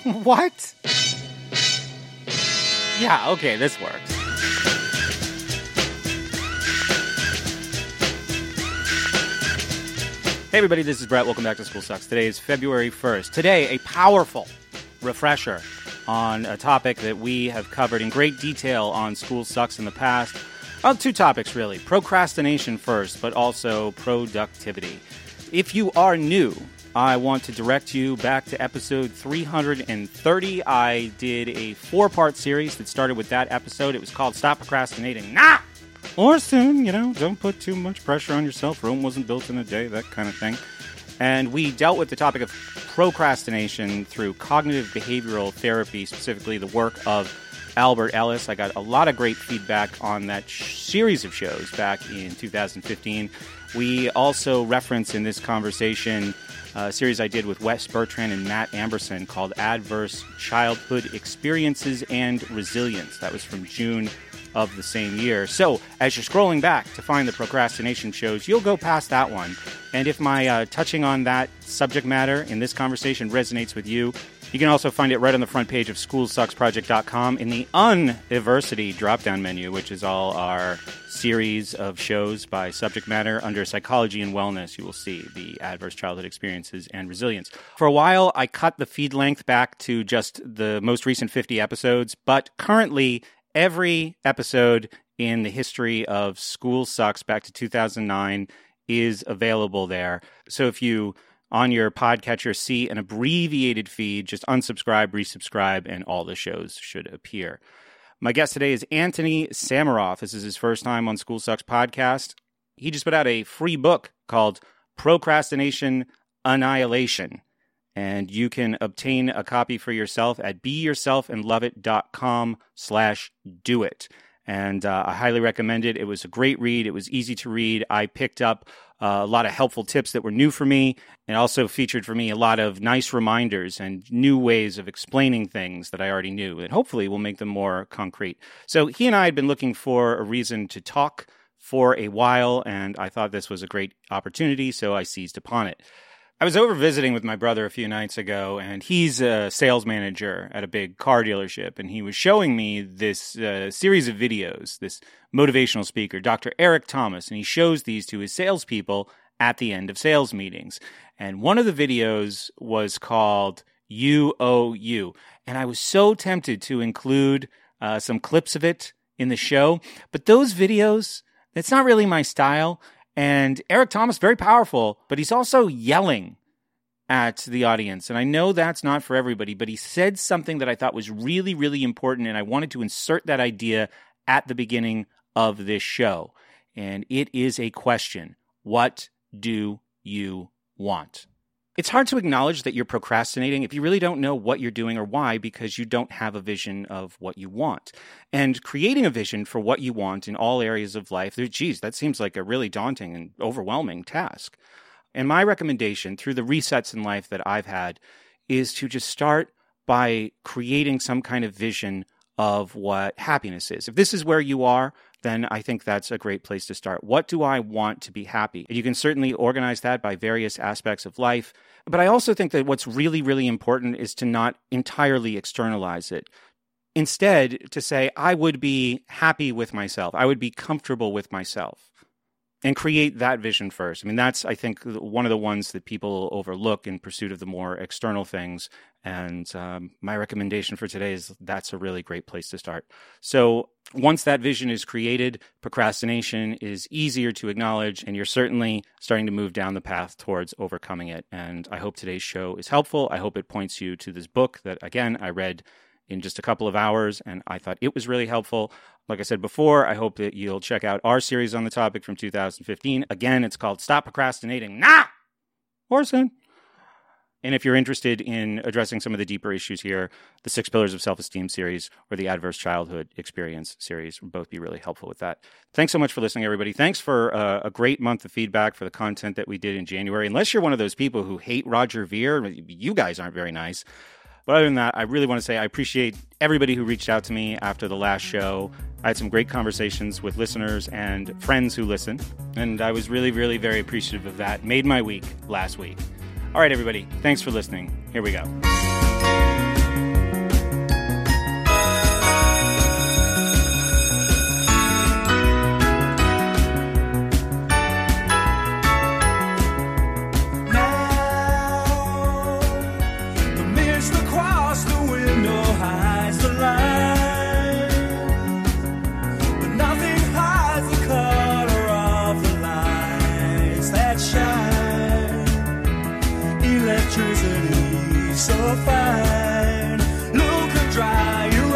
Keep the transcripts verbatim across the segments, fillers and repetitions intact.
What? Yeah, okay, this works. Hey everybody, this is Brett. Welcome back to School Sucks. Today is February first. Today, a powerful refresher on a topic that we have covered in great detail on School Sucks in the past. Well, two topics, really. Procrastination first, but also productivity. If you are new, I want to direct you back to episode three hundred thirty. I did a four-part series that started with that episode. It was called Stop Procrastinating Now! Or soon, you know, don't put too much pressure on yourself. Rome wasn't built in a day, that kind of thing. And we dealt with the topic of procrastination through cognitive behavioral therapy, specifically the work of Albert Ellis. I got a lot of great feedback on that sh- series of shows back in two thousand fifteen. We also reference in this conversation a series I did with Wes Bertrand and Matt Amberson called Adverse Childhood Experiences and Resilience. That was from June of the same year. So, as you're scrolling back to find the procrastination shows, you'll go past that one. And if my uh, touching on that subject matter in this conversation resonates with you, you can also find it right on the front page of school sucks project dot com in the University drop-down menu, which is all our series of shows by subject matter. Under Psychology and Wellness, you will see the Adverse Childhood Experiences and Resilience. For a while, I cut the feed length back to just the most recent fifty episodes, but currently, every episode in the history of School Sucks back to two thousand nine is available there. So if you, on your podcatcher, see an abbreviated feed, just unsubscribe, resubscribe, and all the shows should appear. My guest today is Anthony Samaroff. This is his first time on School Sucks podcast. He just put out a free book called Procrastination Annihilation. And you can obtain a copy for yourself at beyourselfandloveit.com slash do it. And uh, I highly recommend it. It was a great read. It was easy to read. I picked up uh, a lot of helpful tips that were new for me, and also featured for me a lot of nice reminders and new ways of explaining things that I already knew, and hopefully will make them more concrete. So he and I had been looking for a reason to talk for a while, and I thought this was a great opportunity, so I seized upon it. I was over visiting with my brother a few nights ago, and he's a sales manager at a big car dealership, and he was showing me this uh, series of videos, this motivational speaker, Doctor Eric Thomas, and he shows these to his salespeople at the end of sales meetings. And one of the videos was called You Owe You, and I was so tempted to include uh, some clips of it in the show, but those videos, it's not really my style. And Eric Thomas, very powerful, but he's also yelling at the audience. And I know that's not for everybody, but he said something that I thought was really, really important, and I wanted to insert that idea at the beginning of this show. And it is a question. What do you want? It's hard to acknowledge that you're procrastinating if you really don't know what you're doing or why, because you don't have a vision of what you want. And creating a vision for what you want in all areas of life, geez, that seems like a really daunting and overwhelming task. And my recommendation through the resets in life that I've had is to just start by creating some kind of vision of what happiness is. If this is where you are, then I think that's a great place to start. What do I want to be happy? And you can certainly organize that by various aspects of life. But I also think that what's really, really important is to not entirely externalize it. Instead, to say, I would be happy with myself. I would be comfortable with myself. And create that vision first. I mean, that's, I think, one of the ones that people overlook in pursuit of the more external things. And um, my recommendation for today is that's a really great place to start. So once that vision is created, procrastination is easier to acknowledge, and you're certainly starting to move down the path towards overcoming it. And I hope today's show is helpful. I hope it points you to this book that, again, I read in just a couple of hours, and I thought it was really helpful. Like I said before, I hope that you'll check out our series on the topic from two thousand fifteen. Again, it's called Stop Procrastinating Now! Or soon. And if you're interested in addressing some of the deeper issues here, the Six Pillars of Self-Esteem series or the Adverse Childhood Experience series will both be really helpful with that. Thanks so much for listening, everybody. Thanks for uh, a great month of feedback for the content that we did in January. Unless you're one of those people who hate Roger Ver, you guys aren't very nice. But other than that, I really want to say I appreciate everybody who reached out to me after the last show. I had some great conversations with listeners and friends who listen, and I was really, really very appreciative of that. Made my week last week. All right, everybody, thanks for listening. Here we go. electricity so fine, Luke can dry your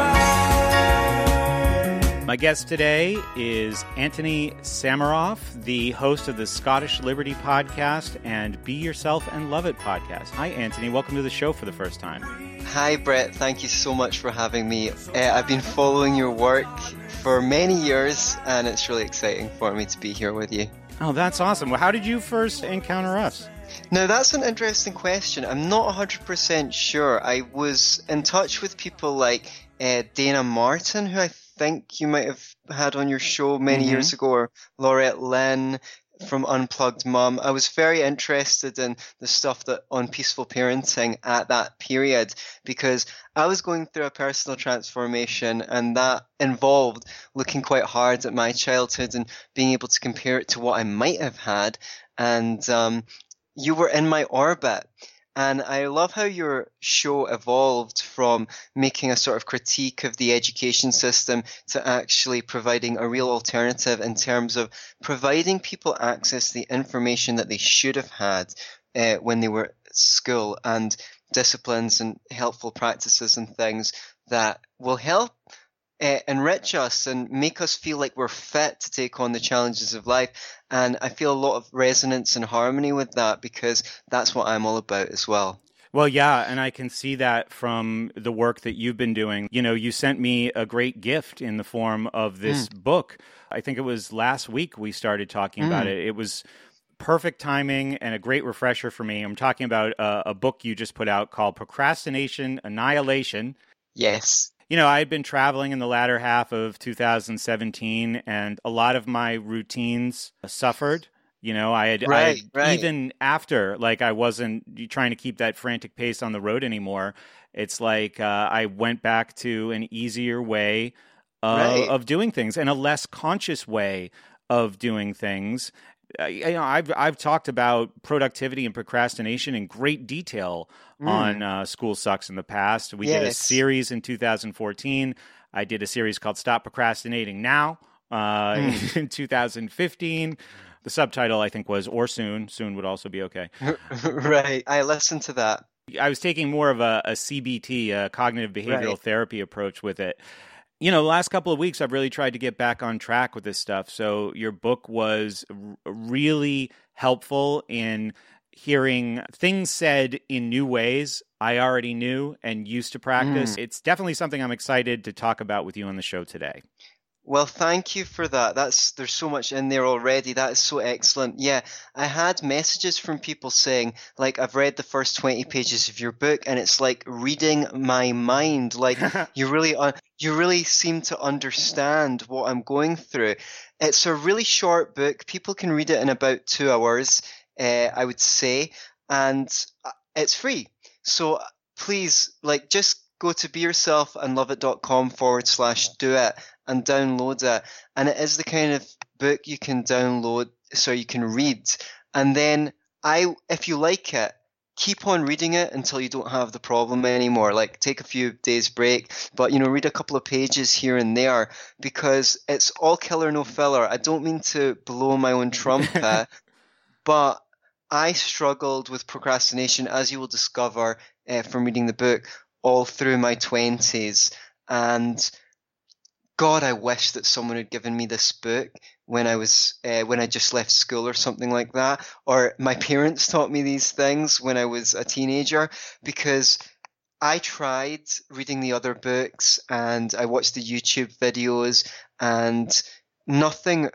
eye. My guest today is Antony Sammeroff, the host of the Scottish Liberty podcast and Be Yourself and Love It podcast. Hi, Antony. Welcome to the show for the first time. Hi, Brett. Thank you so much for having me. Uh, I've been following your work for many years, and it's really exciting for me to be here with you. Oh, that's awesome. Well, how did you first encounter us? Now, that's an interesting question. I'm not one hundred percent sure. I was in touch with people like uh, Dana Martin, who I think you might have had on your show many mm-hmm. years ago, or Laurette Lynn from Unplugged Mum. I was very interested in the stuff that on peaceful parenting at that period because I was going through a personal transformation, and that involved looking quite hard at my childhood and being able to compare it to what I might have had. And um, you were in my orbit. And I love how your show evolved from making a sort of critique of the education system to actually providing a real alternative in terms of providing people access to the information that they should have had uh, when they were at school, and disciplines and helpful practices and things that will help Uh, enrich us and make us feel like we're fit to take on the challenges of life. And I feel a lot of resonance and harmony with that because that's what I'm all about as well. Well, yeah, and I can see that from the work that you've been doing. You know, you sent me a great gift in the form of this mm. book. I think it was last week we started talking mm. about it. It was perfect timing and a great refresher for me. I'm talking about a, a book you just put out called Procrastination Annihilation. Yes. You know, I had been traveling in the latter half of two thousand seventeen, and a lot of my routines suffered. You know, I had, right, I had right. even after, like, I wasn't trying to keep that frantic pace on the road anymore. It's like uh, I went back to an easier way uh, right. of doing things and a less conscious way of doing things. Uh, you know, I've I've talked about productivity and procrastination in great detail mm. on uh, School Sucks in the past. We yes. did a series in two thousand fourteen. I did a series called Stop Procrastinating Now uh, mm. in two thousand fifteen. The subtitle, I think, was Or Soon. Soon would also be okay. Right. I listened to that. I was taking more of a, a C B T, a cognitive behavioral right. therapy approach with it. You know, the last couple of weeks, I've really tried to get back on track with this stuff. So your book was r- really helpful in hearing things said in new ways I already knew and used to practice. Mm. It's definitely something I'm excited to talk about with you on the show today. Well, thank you for that. That's there's so much in there already. That is so excellent. Yeah, I had messages from people saying, like, I've read the first twenty pages of your book, and it's like reading my mind. Like, you really, uh, you really seem to understand what I'm going through. It's a really short book. People can read it in about two hours, uh, I would say, and it's free. So please, like, just go to beyourselfandloveit.com forward slash do it and download it. And it is the kind of book you can download so you can read. And then I, if you like it, keep on reading it until you don't have the problem anymore. Like, take a few days break, but, you know, read a couple of pages here and there because it's all killer, no filler. I don't mean to blow my own trumpet, but I struggled with procrastination, as you will discover uh, from reading the book, all through my twenties. And God, I wish that someone had given me this book when I was uh, when I just left school or something like that, or my parents taught me these things when I was a teenager, because I tried reading the other books and I watched the YouTube videos, and nothing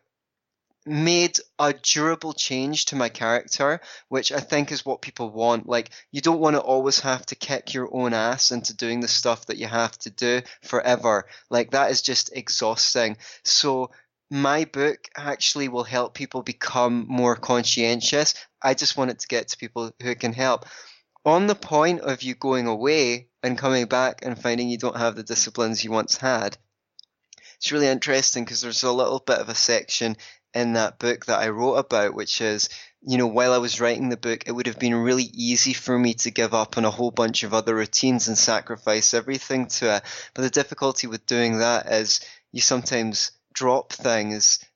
made a durable change to my character, which I think is what people want. Like, you don't want to always have to kick your own ass into doing the stuff that you have to do forever. Like, that is just exhausting. So my book actually will help people become more conscientious. I just want it to get to people who it can help. On the point of you going away and coming back and finding you don't have the disciplines you once had, it's really interesting because there's a little bit of a section in that book that I wrote about, which is, you know, while I was writing the book, it would have been really easy for me to give up on a whole bunch of other routines and sacrifice everything to it. But the difficulty with doing that is you sometimes drop things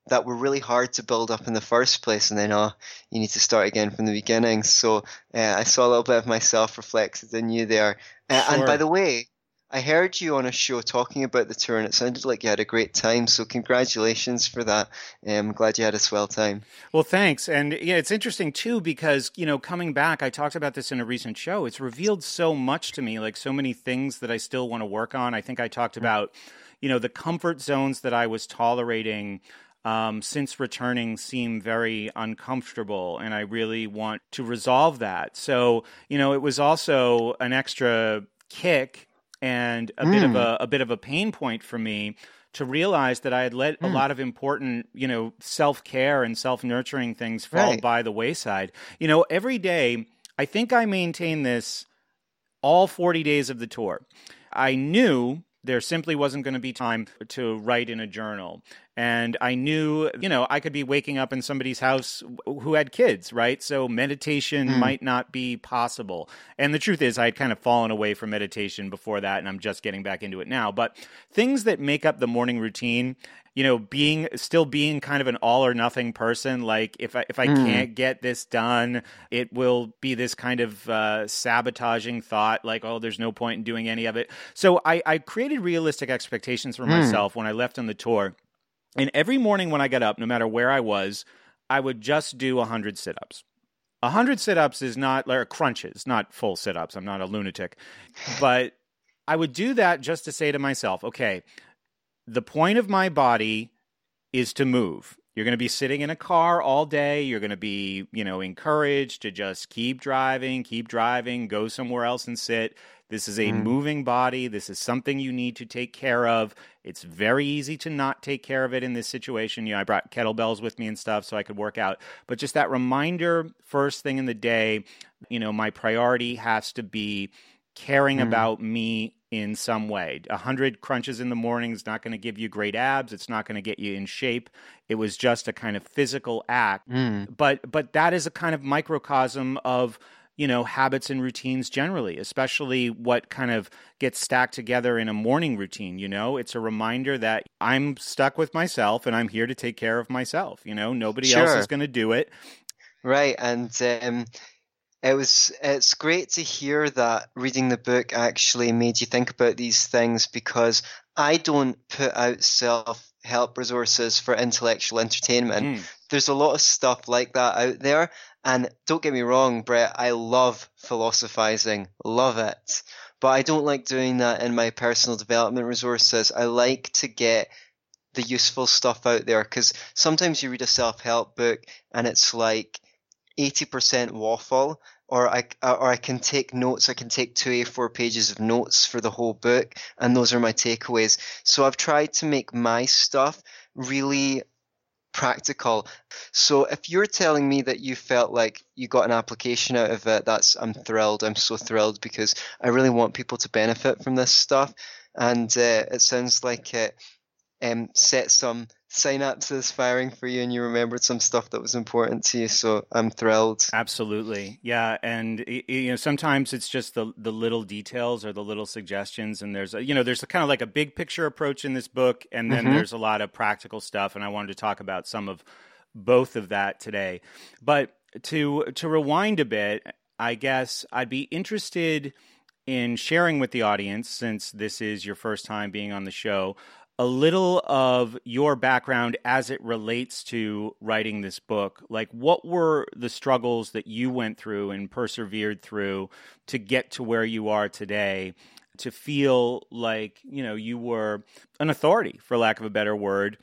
that were really hard to build up in the first place, and then oh, you need to start again from the beginning. So uh, I saw a little bit of myself reflected in you there. Uh, and by Sure. the way, I heard you on a show talking about the tour, and it sounded like you had a great time. So congratulations for that. Um, I'm glad you had a swell time. Well, thanks. And yeah, it's interesting too because, you know, coming back, I talked about this in a recent show. It's revealed so much to me, like so many things that I still want to work on. I think I talked about, you know, the comfort zones that I was tolerating um, since returning seem very uncomfortable, and I really want to resolve that. So, you know, it was also an extra kick and a bit of Mm, a, a bit of a pain point for me to realize that I had let a mm, lot of important, you know, self care and self nurturing things fall right. by the wayside. You know, every day, I think I maintain this all forty days of the tour. I knew there simply wasn't going to be time to write in a journal. And I knew, you know, I could be waking up in somebody's house who had kids, right? So meditation Mm, might not be possible. And the truth is, I had kind of fallen away from meditation before that, and I'm just getting back into it now. But things that make up the morning routine, you know, being still being kind of an all or nothing person, like if I if I mm, can't get this done, it will be this kind of uh, sabotaging thought, like, oh, there's no point in doing any of it. So I, I created realistic expectations for mm. myself when I left on the tour. And every morning when I got up, no matter where I was, I would just do one hundred sit ups. one hundred sit ups is not, like crunches, not full sit ups. I'm not a lunatic. But I would do that just to say to myself, okay, the point of my body is to move. You're going to be sitting in a car all day. You're going to be, you know, encouraged to just keep driving, keep driving, go somewhere else and sit. This is a Mm. moving body. This is something you need to take care of. It's very easy to not take care of it in this situation. You know, I brought kettlebells with me and stuff so I could work out. But just that reminder first thing in the day, you know, my priority has to be caring Mm. about me in some way. A hundred crunches in the morning is not going to give you great abs. It's not going to get you in shape. It was just a kind of physical act. Mm. But but that is a kind of microcosm of, you know, habits and routines generally, especially what kind of gets stacked together in a morning routine. You know, it's a reminder that I'm stuck with myself and I'm here to take care of myself. You know, nobody else is Sure. going to do it. Right. And um, it was it's great to hear that reading the book actually made you think about these things, because I don't put out self-help resources for intellectual entertainment. Mm, There's a lot of stuff like that out there. And don't get me wrong, Brett, I love philosophizing, love it. But I don't like doing that in my personal development resources. I like to get the useful stuff out there, because sometimes you read a self-help book and it's like eighty percent waffle, or I or I can take notes. I can take two A four pages of notes for the whole book, and those are my takeaways. So I've tried to make my stuff really practical. So if you're telling me that you felt like you got an application out of it, that's I'm thrilled. I'm so thrilled, because I really want people to benefit from this stuff, and uh, it sounds like it um, set some synapses firing for you, and you remembered some stuff that was important to you. So I'm thrilled. absolutely. Yeah. And, y- y- you know, sometimes it's just the, the little details or the little suggestions. And there's, a, you know, there's a kind of like a big picture approach in this book. And then Mm-hmm. there's a lot of practical stuff. And I wanted to talk about some of both of that today. But to, to rewind a bit, I guess I'd be interested in sharing with the audience, since this is your first time being on the show, a little of your background as it relates to writing this book. Like, what were the struggles that you went through and persevered through to get to where you are today, to feel like, you know, you were an authority, for lack of a better word,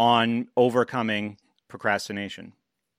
on overcoming procrastination?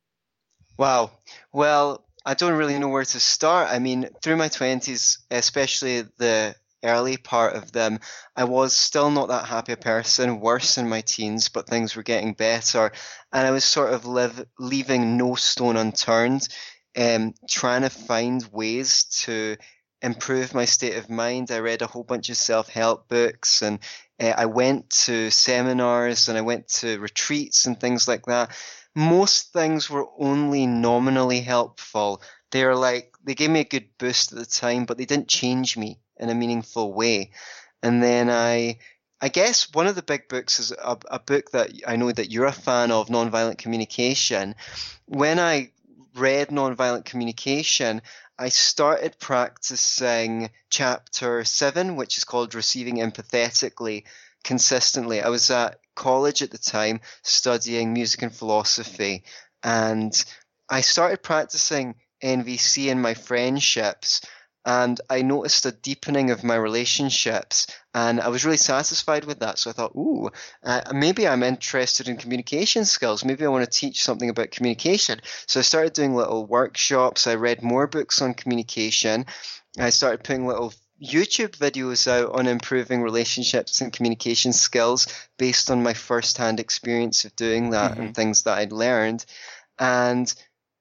Wow. Well, I don't really know where to start. I mean, through my twenties, especially the early part of them, I was still not that happy a person, worse in my teens, but things were getting better. And I was sort of live, leaving no stone unturned, um, trying to find ways to improve my state of mind. I read a whole bunch of self-help books, and uh, I went to seminars, and I went to retreats and things like that. Most things were only nominally helpful. They're like, they gave me a good boost at the time, but they didn't change me in a meaningful way. And then I I guess one of the big books is a, a book that I know that you're a fan of, Nonviolent Communication. When I read Nonviolent Communication, I started practicing chapter seven, which is called Receiving Empathetically, consistently. I was at college at the time studying music and philosophy, and I started practicing N V C in my friendships, and I noticed a deepening of my relationships, and I was really satisfied with that. So I thought, ooh, uh, maybe I'm interested in communication skills. Maybe I want to teach something about communication. So I started doing little workshops. I read more books on communication. I started putting little YouTube videos out on improving relationships and communication skills based on my first-hand experience of doing that mm-hmm. and things that I'd learned. And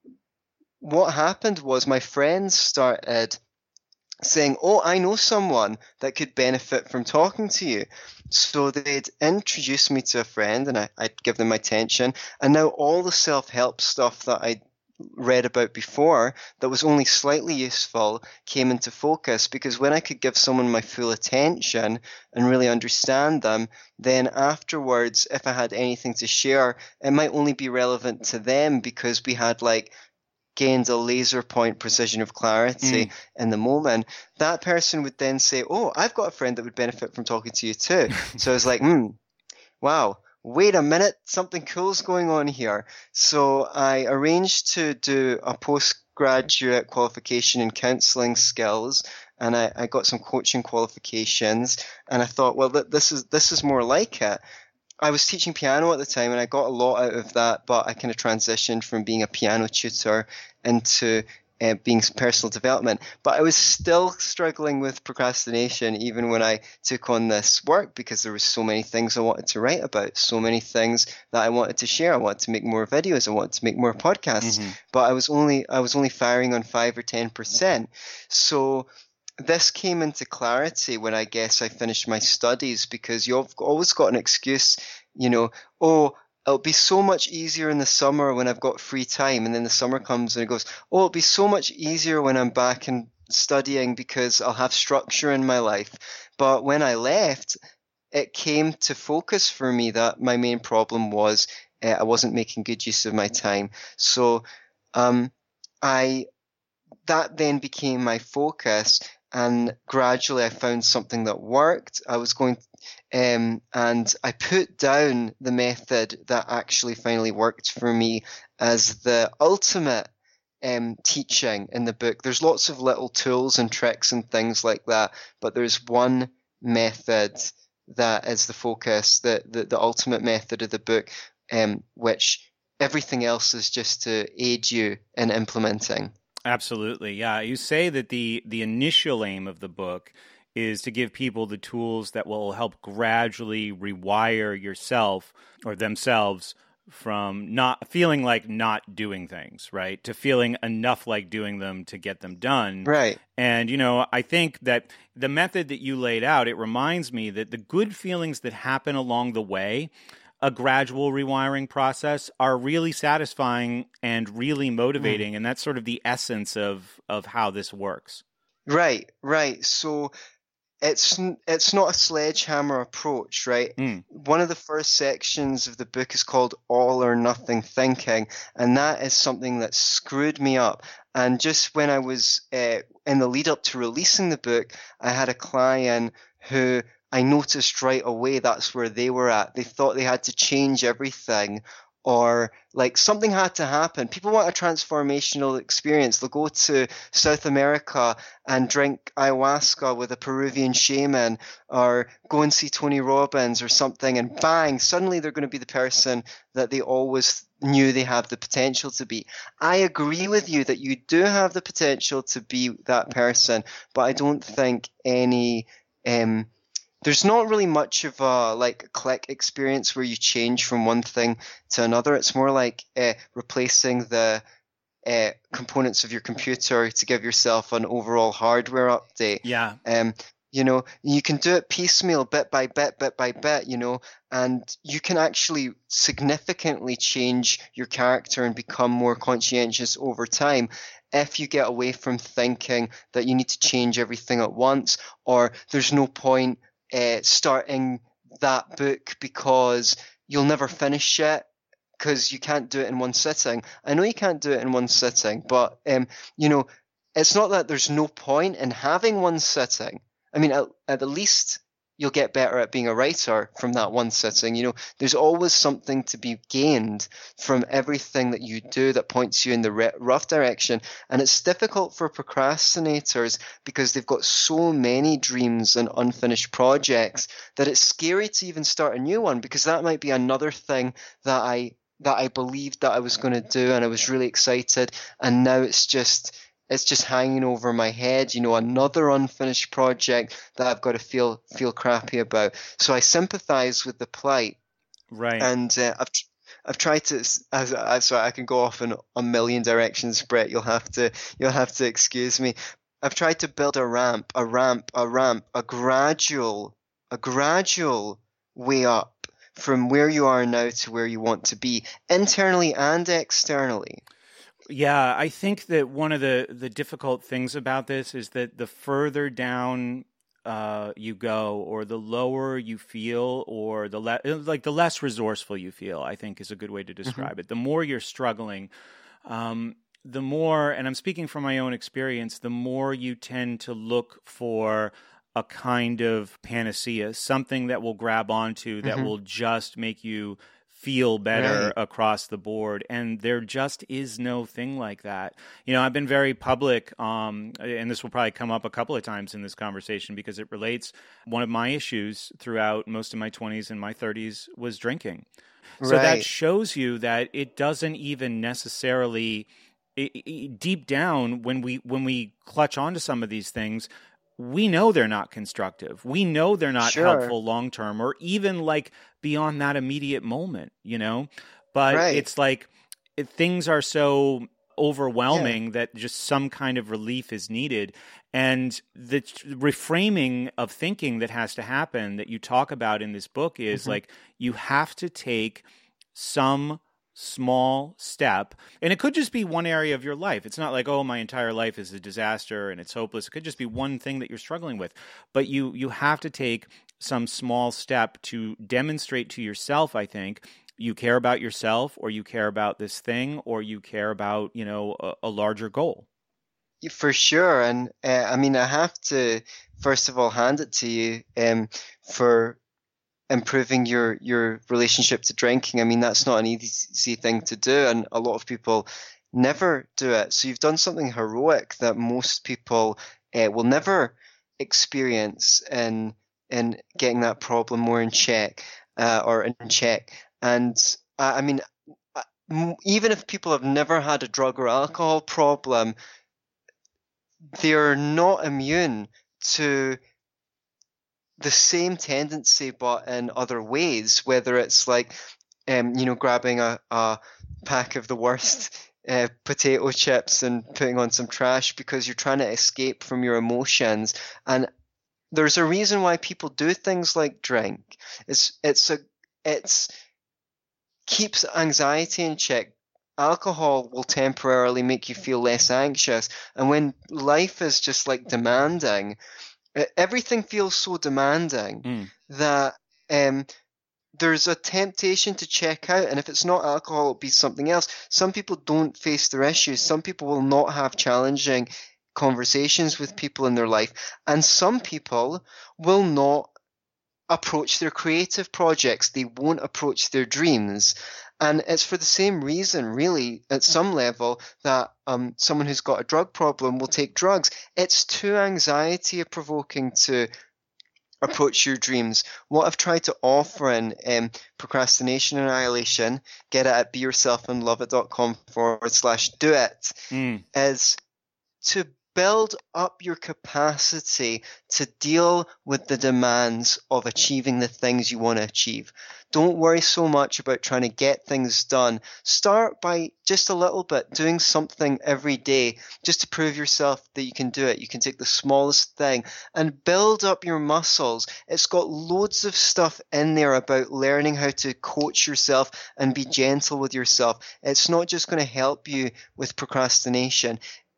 what happened was my friends started saying, oh, I know someone that could benefit from talking to you. So they'd introduce me to a friend, and I, I'd give them my attention. And now all the self-help stuff that I'd read about before that was only slightly useful came into focus, because when I could give someone my full attention and really understand them, then afterwards, if I had anything to share, it might only be relevant to them because we had like gained a laser point precision of clarity mm. in the moment. That person would then say, oh, I've got a friend that would benefit from talking to you too. So I was like, hmm, wow, wait a minute, something cool's going on here. So I arranged to do a postgraduate qualification in counseling skills, and I, I got some coaching qualifications, and I thought, well, th- this is this is more like it. I was teaching piano at the time, and I got a lot out of that, but I kind of transitioned from being a piano tutor into uh, being personal development. But I was still struggling with procrastination even when I took on this work, because there were so many things I wanted to write about, so many things that I wanted to share. I wanted to make more videos. I wanted to make more podcasts, mm-hmm. but I was only I was only firing on five or ten percent. So this came into clarity when I guess I finished my studies, because you've always got an excuse, you know, oh, it'll be so much easier in the summer when I've got free time. And then the summer comes and it goes, oh, it'll be so much easier when I'm back and studying because I'll have structure in my life. But when I left, it came to focus for me that my main problem was uh, I wasn't making good use of my time. So um, I that then became my focus. And gradually I found something that worked. I was going, um, and I put down the method that actually finally worked for me as the ultimate um, teaching in the book. There's lots of little tools and tricks and things like that, but there's one method that is the focus, the, the, the ultimate method of the book, um, which everything else is just to aid you in implementing. Absolutely. Yeah. You say that the the initial aim of the book is to give people the tools that will help gradually rewire yourself or themselves from not feeling like not doing things, right, to feeling enough like doing them to get them done. Right. And, you know, I think that the method that you laid out, it reminds me that the good feelings that happen along the way, a gradual rewiring process, are really satisfying and really motivating. Mm. And that's sort of the essence of, of how this works. Right, right. So it's it's not a sledgehammer approach, right? Mm. One of the first sections of the book is called All or Nothing Thinking, and that is something that screwed me up. And just when I was uh, in the lead up to releasing the book, I had a client who I noticed right away that's where they were at. They thought they had to change everything, or like something had to happen. People want a transformational experience. They'll go to South America and drink ayahuasca with a Peruvian shaman, or go and see Tony Robbins or something, and bang, suddenly they're going to be the person that they always knew they have the potential to be. I agree with you that you do have the potential to be that person, but I don't think any um there's not really much of a like click experience where you change from one thing to another. It's more like uh, replacing the uh, components of your computer to give yourself an overall hardware update. Yeah. Um, you know, you can do it piecemeal, bit by bit, bit by bit, you know, and you can actually significantly change your character and become more conscientious over time if you get away from thinking that you need to change everything at once, or there's no point Uh, starting that book because you'll never finish it because you can't do it in one sitting. I know you can't do it in one sitting, but um, you know, it's not that there's no point in having one sitting. I mean, at, at the least you'll get better at being a writer from that one sitting. You know, there's always something to be gained from everything that you do that points you in the re- rough direction. And it's difficult for procrastinators because they've got so many dreams and unfinished projects that it's scary to even start a new one, because that might be another thing that I that I believed that I was going to do, and I was really excited, and now it's just it's just hanging over my head, you know, another unfinished project that I've got to feel feel crappy about. So I sympathize with the plight. Right. And uh, I've I've tried to. As, as, so I can go off in a million directions, Brett. You'll have to you'll have to excuse me. I've tried to build a ramp, a ramp, a ramp, a gradual, a gradual way up from where you are now to where you want to be, internally and externally. Yeah, I think that one of the, the difficult things about this is that the further down uh, you go, or the lower you feel, or the le- like the less resourceful you feel, I think is a good way to describe mm-hmm. it. The more you're struggling, um, the more, and I'm speaking from my own experience, the more you tend to look for a kind of panacea, something that will grab onto, that mm-hmm. will just make you feel better right. across the board. And there just is no thing like that. You know, I've been very public, um, and this will probably come up a couple of times in this conversation because it relates. One of my issues throughout most of my twenties and my thirties was drinking. So right. that shows you that it doesn't even necessarily, it, it, deep down, when we when we clutch onto some of these things, we know they're not constructive. We know they're not sure. helpful long-term, or even like beyond that immediate moment, you know? But right. it's like it, things are so overwhelming yeah. that just some kind of relief is needed. And the reframing of thinking that has to happen that you talk about in this book is mm-hmm. like you have to take some small step, and it could just be one area of your life. It's not like, oh, my entire life is a disaster and it's hopeless. It could just be one thing that you're struggling with, but you you have to take some small step to demonstrate to yourself, I think, you care about yourself, or you care about this thing, or you care about, you know, a, a larger goal. For sure. And uh, I mean, I have to first of all hand it to you um, for improving your your relationship to drinking. I mean, that's not an easy thing to do, and a lot of people never do it. So you've done something heroic that most people uh, will never experience in in getting that problem more in check uh, or in check. And uh, I mean, even if people have never had a drug or alcohol problem, they're not immune to the same tendency, but in other ways, whether it's like, um, you know, grabbing a, a pack of the worst uh, potato chips and putting on some trash because you're trying to escape from your emotions. And there's a reason why people do things like drink. It's, it's a, it's keeps anxiety in check. Alcohol will temporarily make you feel less anxious. And when life is just like demanding, everything feels so demanding mm. that um, there's a temptation to check out. And if it's not alcohol, it'll be something else. Some people don't face their issues. Some people will not have challenging conversations with people in their life. And some people will not approach their creative projects. They won't approach their dreams. And it's for the same reason, really, at some level, that um, someone who's got a drug problem will take drugs. It's too anxiety-provoking to approach your dreams. What I've tried to offer in um, Procrastination Annihilation, get it at beyourselfandloveit.com forward slash do it, mm. is to build up your capacity to deal with the demands of achieving the things you want to achieve. Don't worry so much about trying to get things done. Start by just a little bit, doing something every day just to prove yourself that you can do it. You can take the smallest thing and build up your muscles. It's got loads of stuff in there about learning how to coach yourself and be gentle with yourself. It's not just going to help you with procrastination.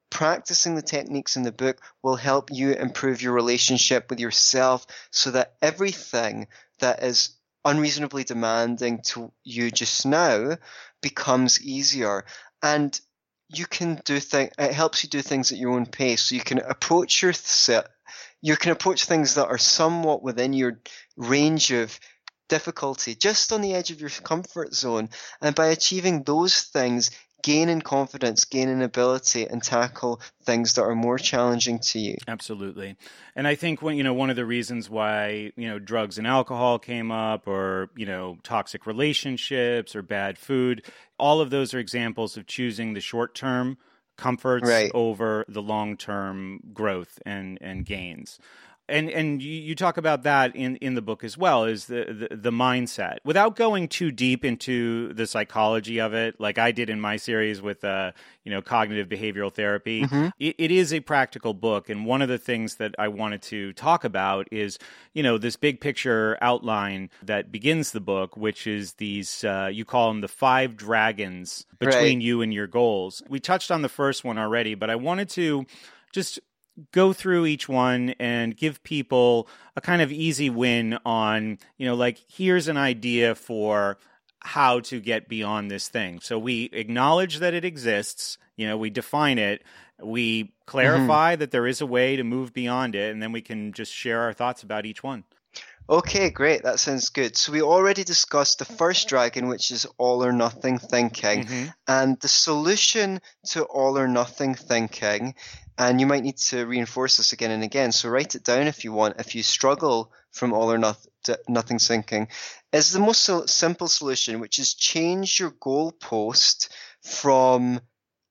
practicing the techniques in the book will help you improve your relationship with yourself so that everything that is unreasonably demanding to you just now becomes easier. And you can do things, it helps you do things at your own pace. So you can approach your, th- you can approach things that are somewhat within your range of difficulty, just on the edge of your comfort zone. And by achieving those things, gain in confidence, gain in ability, and tackle things that are more challenging to you. Absolutely. And I think when, you know, one of the reasons why, you know, drugs and alcohol came up, or, you know, toxic relationships or bad food, all of those are examples of choosing the short-term comforts right. over the long-term growth and, and gains. And and you, you talk about that in, in the book as well, is the, the, the mindset. Without going too deep into the psychology of it, like I did in my series with uh, you know, cognitive behavioral therapy, mm-hmm. it, it is a practical book. And one of the things that I wanted to talk about is, you know, this big picture outline that begins the book, which is these, uh, you call them the five dragons between right. you and your goals. We touched on the first one already, but I wanted to just go through each one and give people a kind of easy win on, you know, like, here's an idea for how to get beyond this thing. So we acknowledge that it exists, you know, we define it, we clarify mm-hmm. that there is a way to move beyond it, and then we can just share our thoughts about each one. Okay, great. That sounds good. So we already discussed the first dragon, which is all or nothing thinking. Mm-hmm. And the solution to all or nothing thinking, and you might need to reinforce this again and again, so write it down if you want, if you struggle from all or not, nothing thinking, is the most simple solution, which is change your goalpost from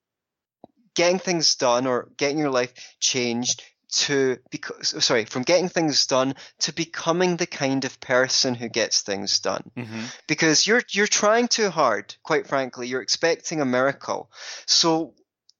getting things done or getting your life changed to because sorry from getting things done to becoming the kind of person who gets things done. Mm-hmm. Because you're you're trying too hard, quite frankly. You're expecting a miracle. So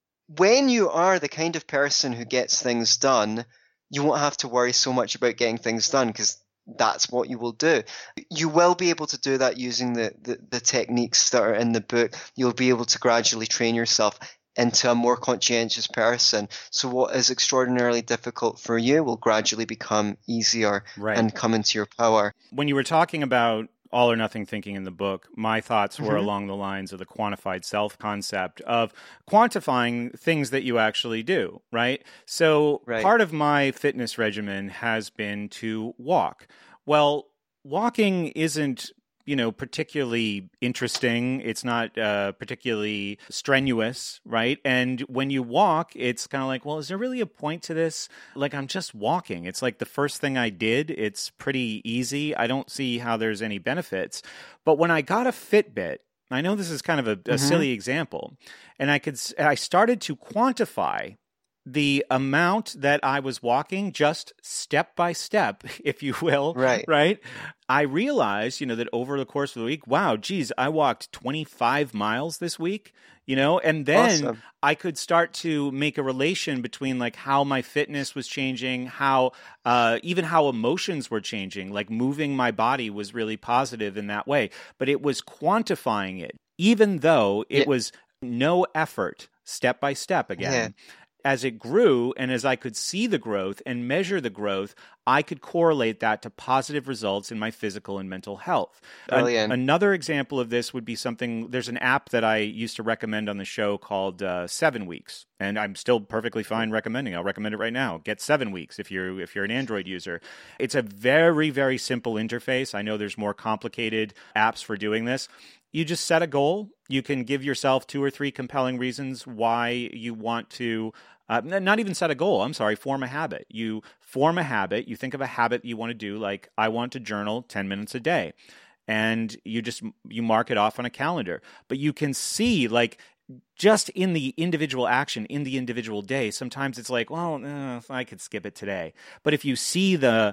when you are the kind of person who gets things done, you won't have to worry so much about getting things done, because that's what you will do. You will be able to do that using the, the, the techniques that are in the book. You'll be able to gradually train yourself into a more conscientious person. So what is extraordinarily difficult for you will gradually become easier right. and come into your power. When you were talking about all or nothing thinking in the book, my thoughts were mm-hmm. along the lines of the quantified self concept of quantifying things that you actually do, right? So right. part of my fitness regimen has been to walk. Well, walking isn't, you know, particularly interesting. It's not uh, particularly strenuous, right? And when you walk, it's kind of like, well, is there really a point to this? Like, I'm just walking. It's like the first thing I did. It's pretty easy. I don't see how there's any benefits. But when I got a Fitbit, I know this is kind of a, a mm-hmm. silly example, and I could, I started to quantify the amount that I was walking, just step by step, if you will, right? Right. I realized, you know, that over the course of the week, wow, geez, I walked twenty-five miles this week, you know, and then awesome. I could start to make a relation between like how my fitness was changing, how uh, even how emotions were changing, like moving my body was really positive in that way. But it was quantifying it, even though it yeah. was no effort, step by step again. Yeah. As it grew, and as I could see the growth and measure the growth, I could correlate that to positive results in my physical and mental health. Brilliant. An- another example of this would be something, there's an app that I used to recommend on the show called uh, Seven Weeks, and I'm still perfectly fine recommending. I'll recommend it right now. Get Seven Weeks if you're if you're an Android user. It's a very, very simple interface. I know there's more complicated apps for doing this. You just set a goal. You can give yourself two or three compelling reasons why you want to, uh, not even set a goal, I'm sorry, form a habit. You form a habit. You think of a habit you want to do, like I want to journal ten minutes a day. And you just, you mark it off on a calendar. But you can see, like, just in the individual action, in the individual day, sometimes it's like, well, uh, I could skip it today. But if you see the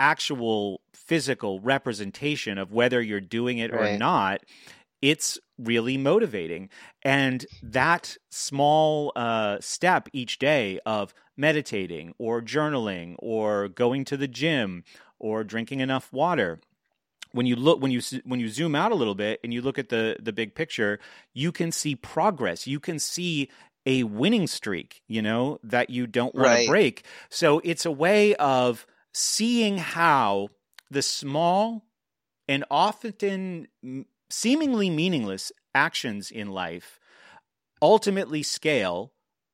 actual physical representation of whether you're doing it right. or not, it's really motivating. And that small uh, step each day of meditating or journaling or going to the gym or drinking enough water, when you look, when you when you zoom out a little bit and you look at the the big picture, you can see progress. You can see a winning streak, you know, that you don't want Right. to break. So it's a way of seeing how the small and often seemingly meaningless actions in life ultimately scale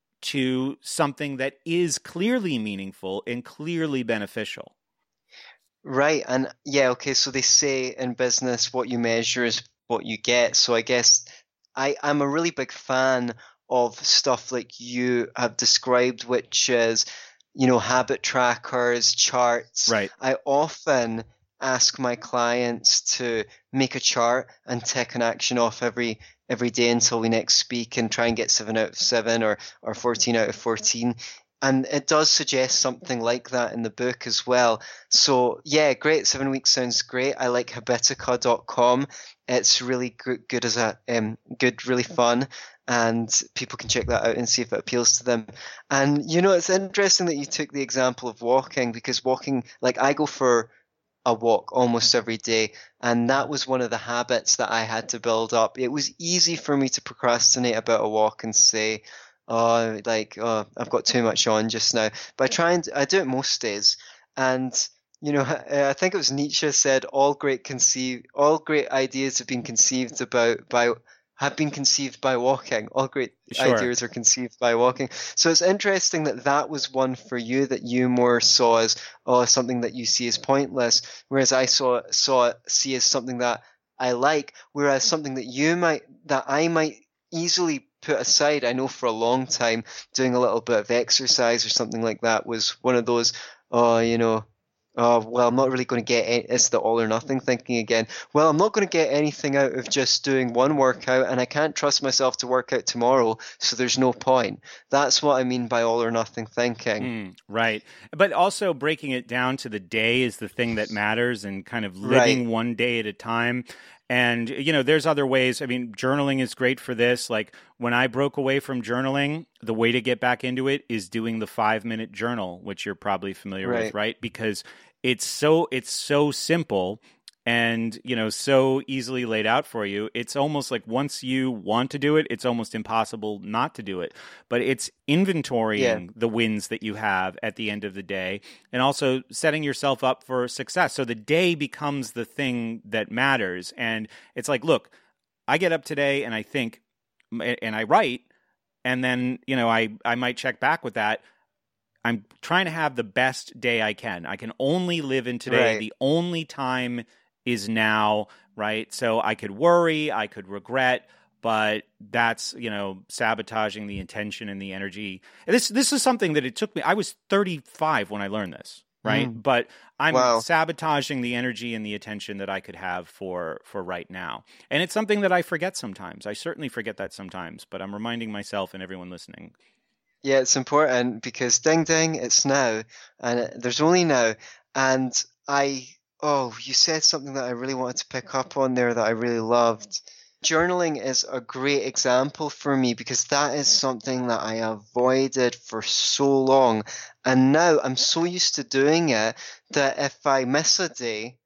to something that is clearly meaningful and clearly beneficial. Right. And yeah, okay, so they say in business what you measure is what you get. So I guess I, I'm a really big fan of stuff like you have described, which is, you know, habit trackers, charts. Right. I often ask my clients to make a chart and tick an action off every every day until we next speak and try and get seven out of seven or, or fourteen out of fourteen. And it does suggest something like that in the book as well. So yeah, great. Seven weeks sounds great. I like habitica dot com. It's really good, good as a um, good, really fun, and people can check that out and see if it appeals to them. And you know, it's interesting that you took the example of walking, because walking, like I go for a walk almost every day, and that was one of the habits that I had to build up. It was easy for me to procrastinate about a walk and say, oh, like, oh, I've got too much on just now. But I try and I do it most days. And, you know, I think it was Nietzsche said, all great conceive, all great ideas have been conceived about by, have been conceived by walking. All great Sure. ideas are conceived by walking. So it's interesting that that was one for you that you more saw as, oh, something that you see as pointless, whereas I saw, saw it, see as something that I like, whereas something that you might, that I might easily put aside, I know for a long time, doing a little bit of exercise or something like that was one of those, oh, you know, oh, well, I'm not really going to get any, it's the all or nothing thinking again. Well, I'm not going to get anything out of just doing one workout, and I can't trust myself to work out tomorrow, so there's no point. That's what I mean by all or nothing thinking. Mm, right. But also breaking it down to the day is the thing that matters, and kind of living Right. one day at a time. And, you know, there's other ways. I mean, journaling is great for this. Like when I broke away from journaling, the way to get back into it is doing the five minute journal, which you're probably familiar Right. with, right? Because it's so, it's so simple and, you know, so easily laid out for you. It's almost like once you want to do it, it's almost impossible not to do it. But it's inventorying Yeah. the wins that you have at the end of the day, and also setting yourself up for success. So the day becomes the thing that matters. And it's like, look, I get up today and I think, and I write, and then, you know, I, I might check back with that. I'm trying to have the best day I can. I can only live in today. Right. The only time is now, right? So I could worry, I could regret, but that's, you know, sabotaging the intention and the energy. This this is something that it took me, I was thirty-five when I learned this, right? Mm. But I'm Wow. sabotaging the energy and the attention that I could have for for right now. And it's something that I forget sometimes. I certainly forget that sometimes, but I'm reminding myself and everyone listening. Yeah, it's important because ding ding, it's now, and it, there's only now. And I, oh, you said something that I really wanted to pick up on there that I really loved. Journaling is a great example for me because that is something that I avoided for so long. And now I'm so used to doing it that if I miss a day,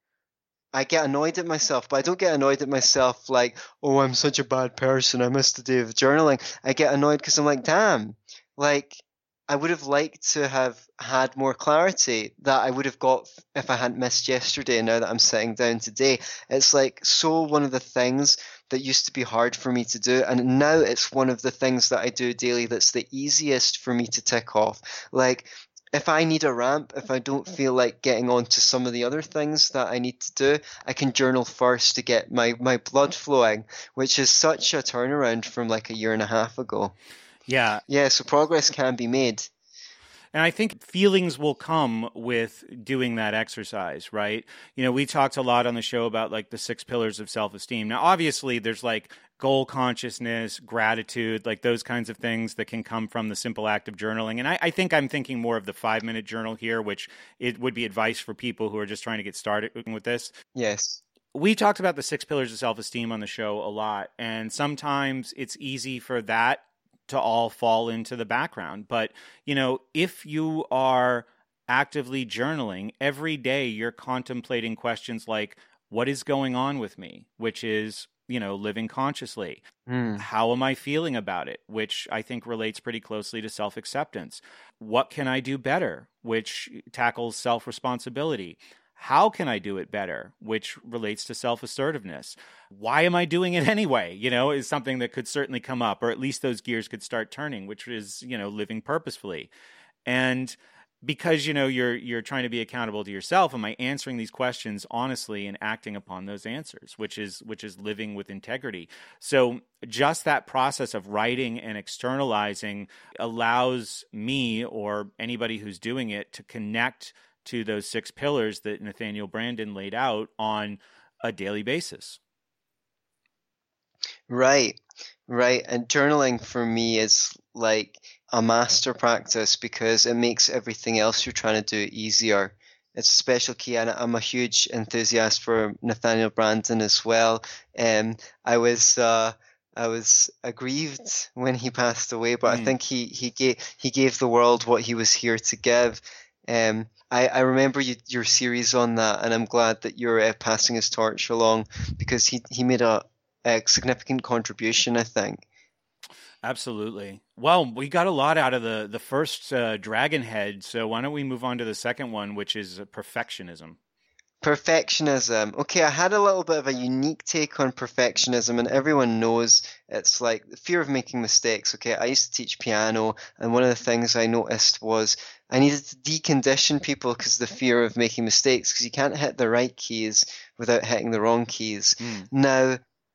I get annoyed at myself, but I don't get annoyed at myself like, oh, I'm such a bad person, I missed a day of journaling. I get annoyed because I'm like, damn, like, I would have liked to have had more clarity that I would have got if I hadn't missed yesterday. Now that I'm sitting down today, it's like so one of the things that used to be hard for me to do, and now it's one of the things that I do daily that's the easiest for me to tick off. Like, if I need a ramp, if I don't feel like getting on to some of the other things that I need to do, I can journal first to get my, my blood flowing, which is such a turnaround from like a year and a half ago. Yeah. Yeah, so progress can be made. And I think feelings will come with doing that exercise, right? You know, we talked a lot on the show about like the six pillars of self-esteem. Now, obviously, there's like goal consciousness, gratitude, like those kinds of things that can come from the simple act of journaling. And I, I think I'm thinking more of the five-minute journal here, which it would be advice for people who are just trying to get started with this. Yes. We talked about the six pillars of self-esteem on the show a lot, and sometimes it's easy for that to all fall into the background. But, you know, if you are actively journaling every day, you're contemplating questions like, what is going on with me? Which is, you know, living consciously? Mm. How am I feeling about it? Which I think relates pretty closely to self-acceptance. What can I do better? Which tackles self-responsibility. How can I do it better? Which relates to self-assertiveness. Why am I doing it anyway? You know, is something that could certainly come up, or at least those gears could start turning, which is, you know, living purposefully. And because, you know, you're you're trying to be accountable to yourself, am I answering these questions honestly and acting upon those answers, which is which is living with integrity. So just that process of writing and externalizing allows me, or anybody who's doing it, to connect to those six pillars that Nathaniel Branden laid out on a daily basis. Right, right. And journaling for me is like a master practice because it makes everything else you're trying to do easier. It's a special key, and I'm a huge enthusiast for Nathaniel Branden as well. Um, I was uh, I was aggrieved when he passed away, but mm. I think he he gave he gave the world what he was here to give. Um, I, I remember you, your series on that, and I'm glad that you're uh, passing his torch along because he, he made a, a significant contribution, I think. Absolutely. Well, we got a lot out of the, the first uh, Dragon Head, so why don't we move on to the second one, which is perfectionism. Perfectionism. Okay, I had a little bit of a unique take on perfectionism, and everyone knows it's like the fear of making mistakes. Okay, I used to teach piano, and one of the things I noticed was I needed to decondition people because the fear of making mistakes, because you can't hit the right keys without hitting the wrong keys. Mm. Now,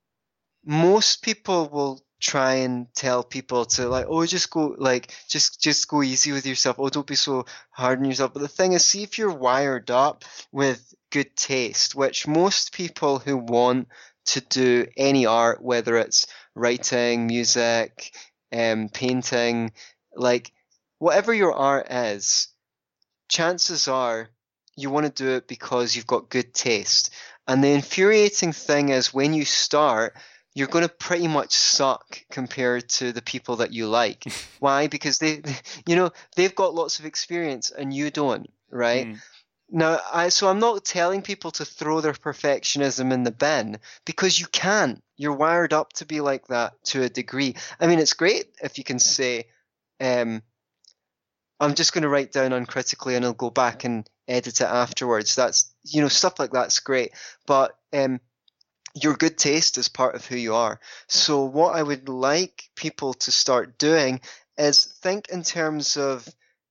most people will try and tell people to like, oh, just go like, just just go easy with yourself. Oh, don't be so hard on yourself. But the thing is, see if you're wired up with good taste, which most people who want to do any art, whether it's writing, music, um, painting, like whatever your art is, chances are you want to do it because you've got good taste. And the infuriating thing is when you start, you're going to pretty much suck compared to the people that you like. Why? Because they, you know, they've got lots of experience and you don't, right? Mm. Now, I, so I'm not telling people to throw their perfectionism in the bin because you can't. You're wired up to be like that to a degree. I mean, it's great if you can say, um, I'm just going to write down uncritically and I'll go back and edit it afterwards. That's, you know, stuff like that's great. But, um, your good taste is part of who you are. So what I would like people to start doing is think in terms of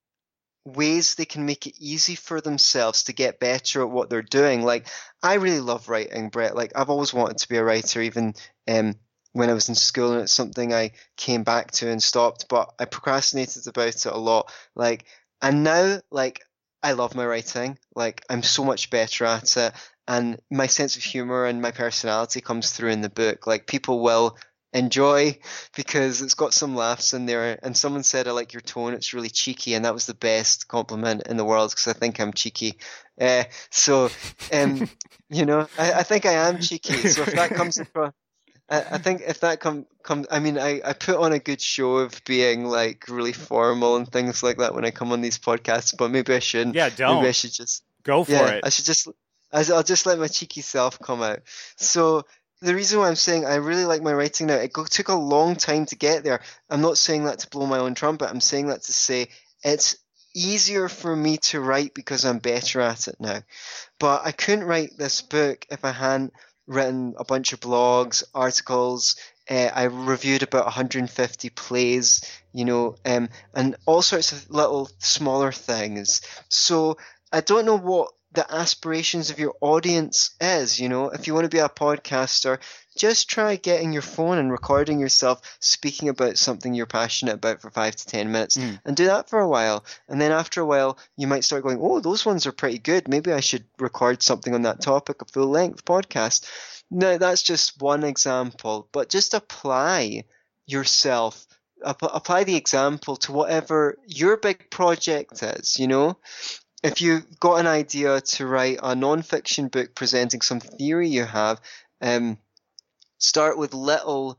ways they can make it easy for themselves to get better at what they're doing. Like, I really love writing, Brett. Like, I've always wanted to be a writer, even um, when I was in school, and it's something I came back to and stopped, but I procrastinated about it a lot. Like, and now, like, I love my writing. Like, I'm so much better at it. And my sense of humor and my personality comes through in the book. Like, people will enjoy because it's got some laughs in there. And someone said, I like your tone. It's really cheeky. And that was the best compliment in the world because I think I'm cheeky. Uh, so, um, you know, I, I think I am cheeky. So if that comes across, I, I think if that come, come, I mean, I, I put on a good show of being like really formal and things like that when I come on these podcasts, but maybe I shouldn't. Yeah, don't. Maybe I should just go for yeah, it. I should just, I'll just let my cheeky self come out. So the reason why I'm saying I really like my writing now, it took a long time to get there. I'm not saying that to blow my own trumpet. I'm saying that to say it's easier for me to write because I'm better at it now. But I couldn't write this book if I hadn't written a bunch of blogs, articles. Uh, I reviewed about one hundred fifty plays, you know, um, and all sorts of little smaller things. So I don't know what the aspirations of your audience is, you know. If you want to be a podcaster, just try getting your phone and recording yourself speaking about something you're passionate about for five to ten minutes mm. and do that for a while. And then after a while, you might start going, oh, those ones are pretty good. Maybe I should record something on that topic, a full length podcast. Now, that's just one example, but just apply yourself, ap- apply the example to whatever your big project is, you know. If you've got an idea to write a non-fiction book presenting some theory you have, um, start with little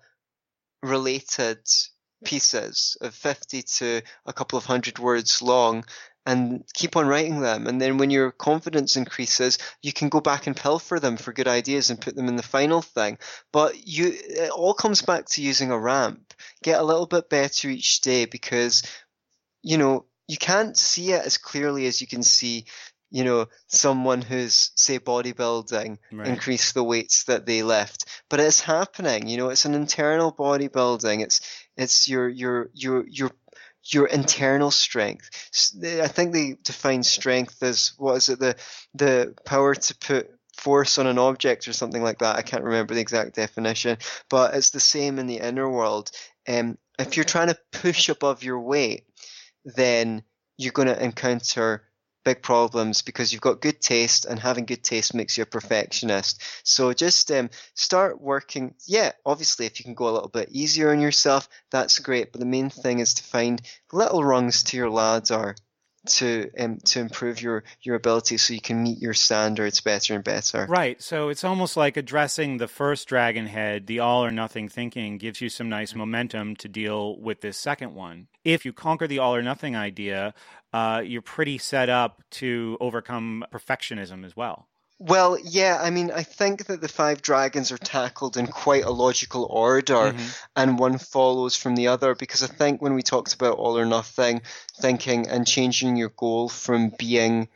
related pieces of fifty to a couple of hundred words long and keep on writing them. And then when your confidence increases, you can go back and pilfer them for good ideas and put them in the final thing. But you, it all comes back to using a ramp. Get a little bit better each day, because, you know, you can't see it as clearly as you can see, you know, someone who's, say, bodybuilding, Right. increase the weights that they lift. But it's happening, you know, it's an internal bodybuilding. It's, it's your, your, your, your, your internal strength. I think they define strength as, what is it, the, the power to put force on an object or something like that. I can't remember the exact definition, but it's the same in the inner world. Um, if you're trying to push above your weight, then you're going to encounter big problems, because you've got good taste, and having good taste makes you a perfectionist. So just um, start working. Yeah, obviously, if you can go a little bit easier on yourself, that's great. But the main thing is to find little rungs to your ladder to um, to improve your, your ability, so you can meet your standards better and better. Right. So it's almost like addressing the first dragon head, the all or nothing thinking, gives you some nice momentum to deal with this second one. If you conquer the all or nothing idea, uh, you're pretty set up to overcome perfectionism as well. Well, yeah, I mean, I think that the five dragons are tackled in quite a logical order, mm-hmm. and one follows from the other, because I think when we talked about all or nothing thinking and changing your goal from being,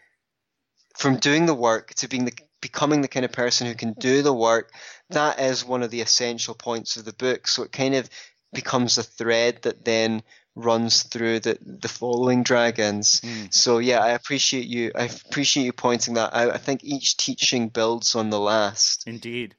from doing the work to being the, becoming the kind of person who can do the work, that is one of the essential points of the book. So it kind of becomes a thread that then runs through the, the following dragons. Mm. So yeah, I appreciate you. I appreciate you pointing that out. I think each teaching builds on the last. Indeed.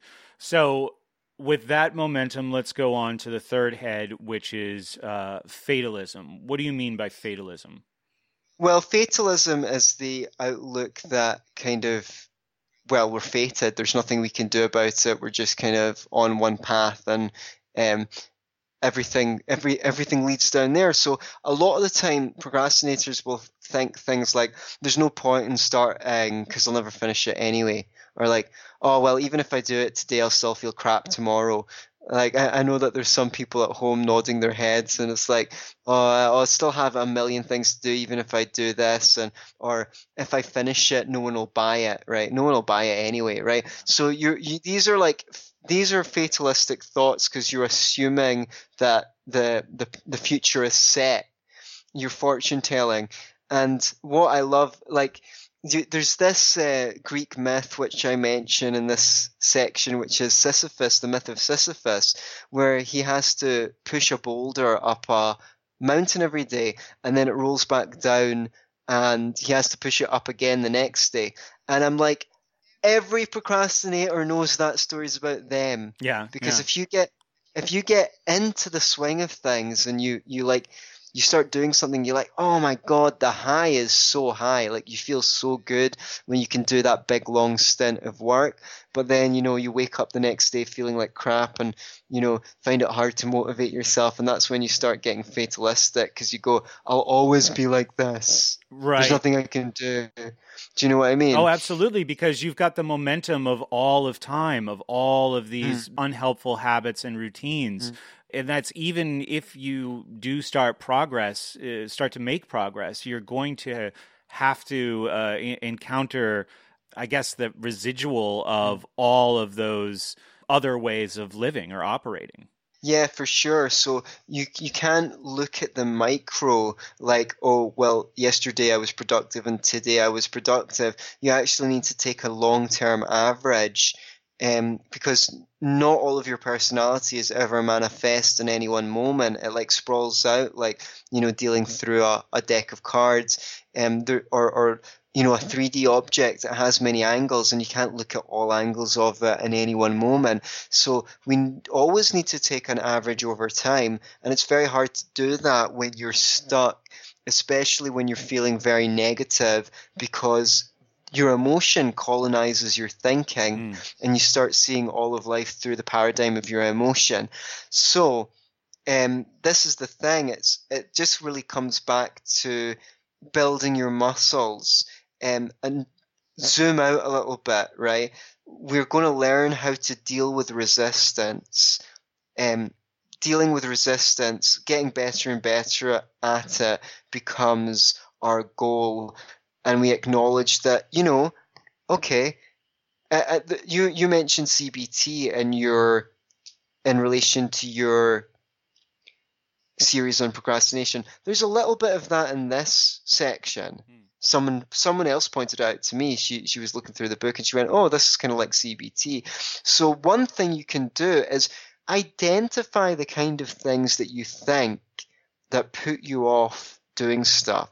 So with that momentum, let's go on to the third head, which is uh, fatalism. What do you mean by fatalism? Well, fatalism is the outlook that kind of, well, we're fated. There's nothing we can do about it. We're just kind of on one path, and um, everything every everything leads down there. So a lot of the time procrastinators will think things like, there's no point in starting because I'll never finish it anyway, or like, oh well, even if I do it today, I'll still feel crap tomorrow. Like, I, I know that there's some people at home nodding their heads, and it's like, oh, I'll still have a million things to do even if I do this, and or if I finish it, no one will buy it, right? No one will buy it anyway, right? So you're you, these are like These are fatalistic thoughts, because you're assuming that the, the the future is set. You're fortune telling. And what I love, like, you, there's this uh, Greek myth which I mention in this section, which is Sisyphus, the myth of Sisyphus, where he has to push a boulder up a mountain every day, and then it rolls back down, and he has to push it up again the next day. And I'm like, every procrastinator knows that story's about them. Yeah. Because yeah. if you get if you get into the swing of things, and you, you like you start doing something, you're like, oh my god, the high is so high. Like, you feel so good when you can do that big long stint of work. But then, you know, you wake up the next day feeling like crap, and, you know, find it hard to motivate yourself. And that's when you start getting fatalistic, because you go, I'll always be like this. Right. There's nothing I can do. Do you know what I mean? Oh, absolutely, because you've got the momentum of all of time, of all of these mm. unhelpful habits and routines. Mm. And that's even if you do start progress, uh, start to make progress, you're going to have to uh, I- encounter, I guess, the residual of mm. all of those other ways of living or operating. Yeah, for sure. So you you can't look at the micro like, oh, well, yesterday I was productive and today I was productive. You actually need to take a long-term average, um, because not all of your personality is ever manifest in any one moment. It like sprawls out, like, you know, dealing through a, a deck of cards, um, there, or or you know, a three D object that has many angles, and you can't look at all angles of it in any one moment. So we always need to take an average over time, and it's very hard to do that when you're stuck, especially when you're feeling very negative, because your emotion colonizes your thinking, mm. and you start seeing all of life through the paradigm of your emotion. So um, this is the thing. It's it just really comes back to building your muscles, um, and zoom out a little bit, right? We're going to learn how to deal with resistance. Um, dealing with resistance, getting better and better at it becomes our goal, and we acknowledge that, you know, okay, uh, uh, the, you you mentioned C B T and your in relation to your series on procrastination. There's a little bit of that in this section. Hmm. Someone someone else pointed out to me. She she was looking through the book and she went, "Oh, this is kind of like C B T." So one thing you can do is identify the kind of things that you think that put you off doing stuff.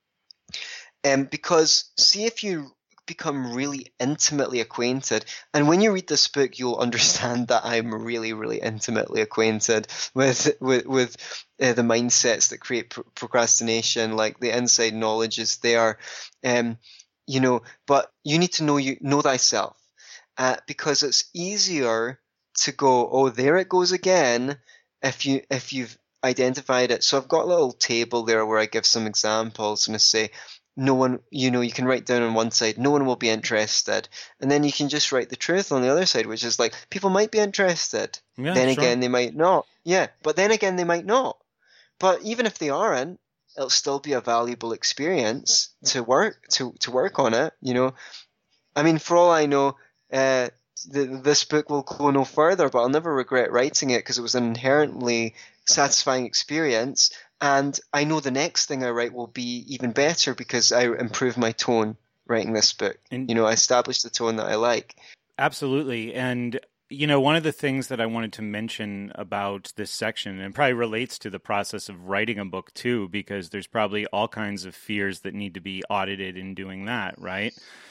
And um, because see if you become really intimately acquainted, and when you read this book you'll understand that I'm really really intimately acquainted with with, with uh, the mindsets that create pr- procrastination. Like the inside knowledge is there, um, you know, but you need to know you know thyself, uh, because it's easier to go, oh, there it goes again, if you if you've identified it. So I've got a little table there where I give some examples and I say, no one, you know, you can write down on one side, no one will be interested. And then you can just write the truth on the other side, which is like, people might be interested. Yeah, then sure. again, they might not. Yeah, but then again, they might not. But even if they aren't, it'll still be a valuable experience to work to, to work on it, you know. I mean, for all I know, uh, the, this book will go no further, but I'll never regret writing it because it was an inherently satisfying experience. And I know the next thing I write will be even better because I improve my tone writing this book. And, you know, I established the tone that I like. Absolutely. And, you know, one of the things that I wanted to mention about this section, and probably relates to the process of writing a book too, because there's probably all kinds of fears that need to be audited in doing that, right?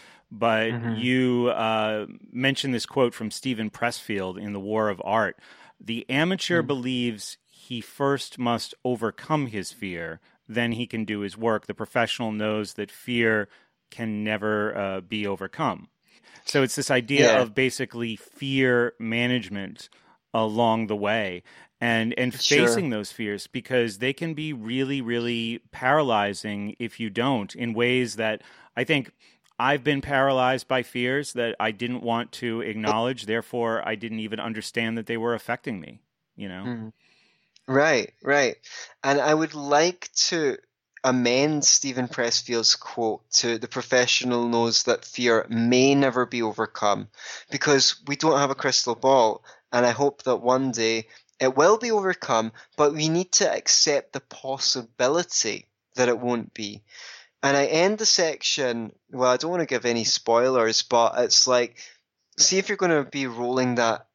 But mm-hmm. you uh, mentioned this quote from Stephen Pressfield in The War of Art. The amateur mm-hmm. believes he first must overcome his fear, then he can do his work. The professional knows that fear can never uh, be overcome. So it's this idea yeah. of basically fear management along the way and, and sure. facing those fears, because they can be really, really paralyzing if you don't, in ways that I think I've been paralyzed by fears that I didn't want to acknowledge. Therefore, I didn't even understand that they were affecting me, you know? Mm-hmm. Right, right. And I would like to amend Stephen Pressfield's quote to the professional knows that fear may never be overcome, because we don't have a crystal ball. And I hope that one day it will be overcome, but we need to accept the possibility that it won't be. And I end the section, well, I don't want to give any spoilers, but it's like, see if you're going to be rolling that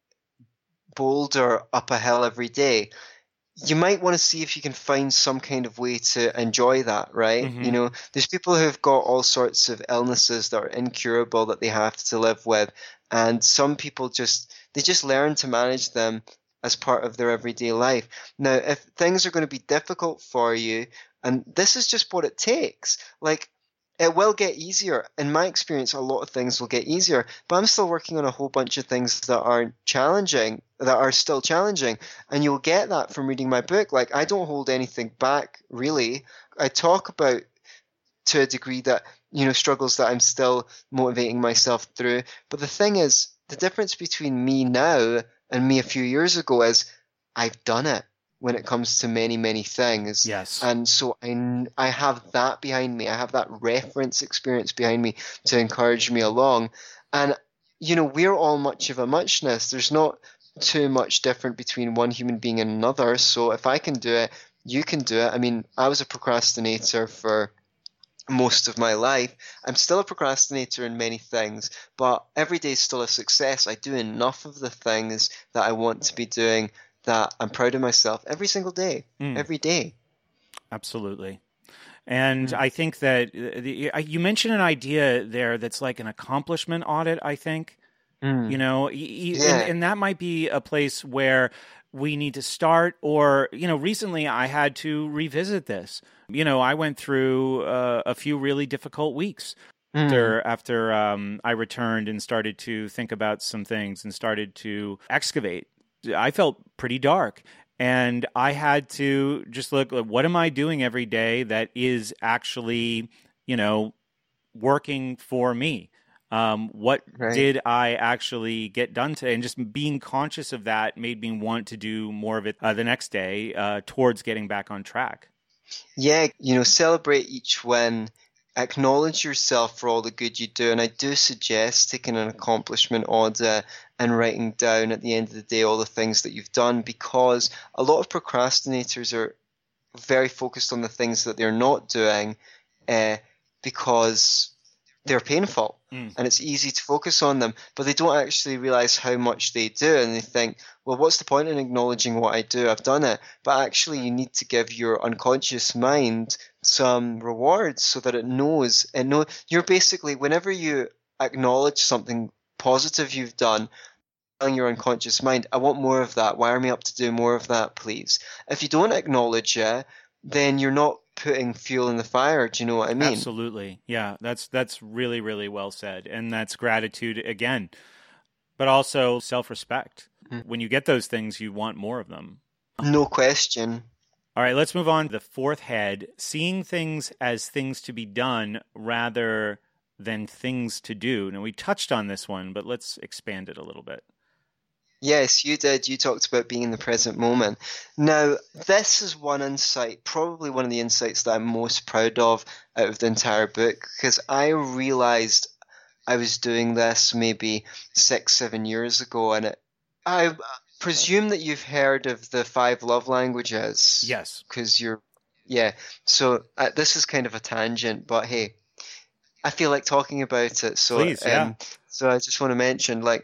boulder up a hill every day, you might want to see if you can find some kind of way to enjoy that, right? Mm-hmm. You know, there's people who've got all sorts of illnesses that are incurable that they have to live with. And some people just, they just learn to manage them as part of their everyday life. Now, if things are going to be difficult for you, and this is just what it takes, like, it will get easier. In my experience, a lot of things will get easier, but I'm still working on a whole bunch of things that aren't challenging, that are still challenging. And you'll get that from reading my book. Like, I don't hold anything back, really. I talk about, to a degree, that, you know, struggles that I'm still motivating myself through. But the thing is, the difference between me now and me a few years ago is I've done it. When it comes to many, many things. Yes. And so I, I have that behind me. I have that reference experience behind me to encourage me along. And, you know, we're all much of a muchness. There's not too much different between one human being and another. So if I can do it, you can do it. I mean, I was a procrastinator for most of my life. I'm still a procrastinator in many things, but every day is still a success. I do enough of the things that I want to be doing that I'm proud of myself every single day, mm. every day. Absolutely. And mm. I think that the, you mentioned an idea there that's like an accomplishment audit, I think. Mm. You know, yeah. and, and that might be a place where we need to start. Or, you know, recently I had to revisit this. You know, I went through uh, a few really difficult weeks. Mm. After, after um, I returned and started to think about some things and started to excavate, I felt pretty dark, and I had to just look, what am I doing every day that is actually, you know, working for me? Um, what right. did I actually get done today? And just being conscious of that made me want to do more of it uh, the next day uh, towards getting back on track. Yeah, you know, celebrate each win. Acknowledge yourself for all the good you do. And I do suggest taking an accomplishment audit and writing down at the end of the day all the things that you've done, because a lot of procrastinators are very focused on the things that they're not doing uh, because they're painful. Mm. And it's easy to focus on them, but they don't actually realize how much they do. And they think, well, what's the point in acknowledging what I do? I've done it. But actually, you need to give your unconscious mind some rewards so that it knows. And know you're basically, whenever you acknowledge something positive you've done, telling your unconscious mind, I want more of that. Wire me up to do more of that, please. If you don't acknowledge it, then you're not putting fuel in the fire. Do you know what I mean? Absolutely. Yeah, that's that's really, really well said. And that's gratitude again, but also self-respect. Mm-hmm. When you get those things, you want more of them. No question. All right, let's move on to the fourth head, seeing things as things to be done rather than things to do. Now, we touched on this one, but let's expand it a little bit. Yes, you did. You talked about being in the present moment. Now, this is one insight, probably one of the insights that I'm most proud of out of the entire book, because I realized I was doing this maybe six, seven years ago, and it, I presume that you've heard of the five love languages. Yes. Because you're, yeah. So uh, this is kind of a tangent, but hey, I feel like talking about it. So, Please, yeah. Um, so I just want to mention, like,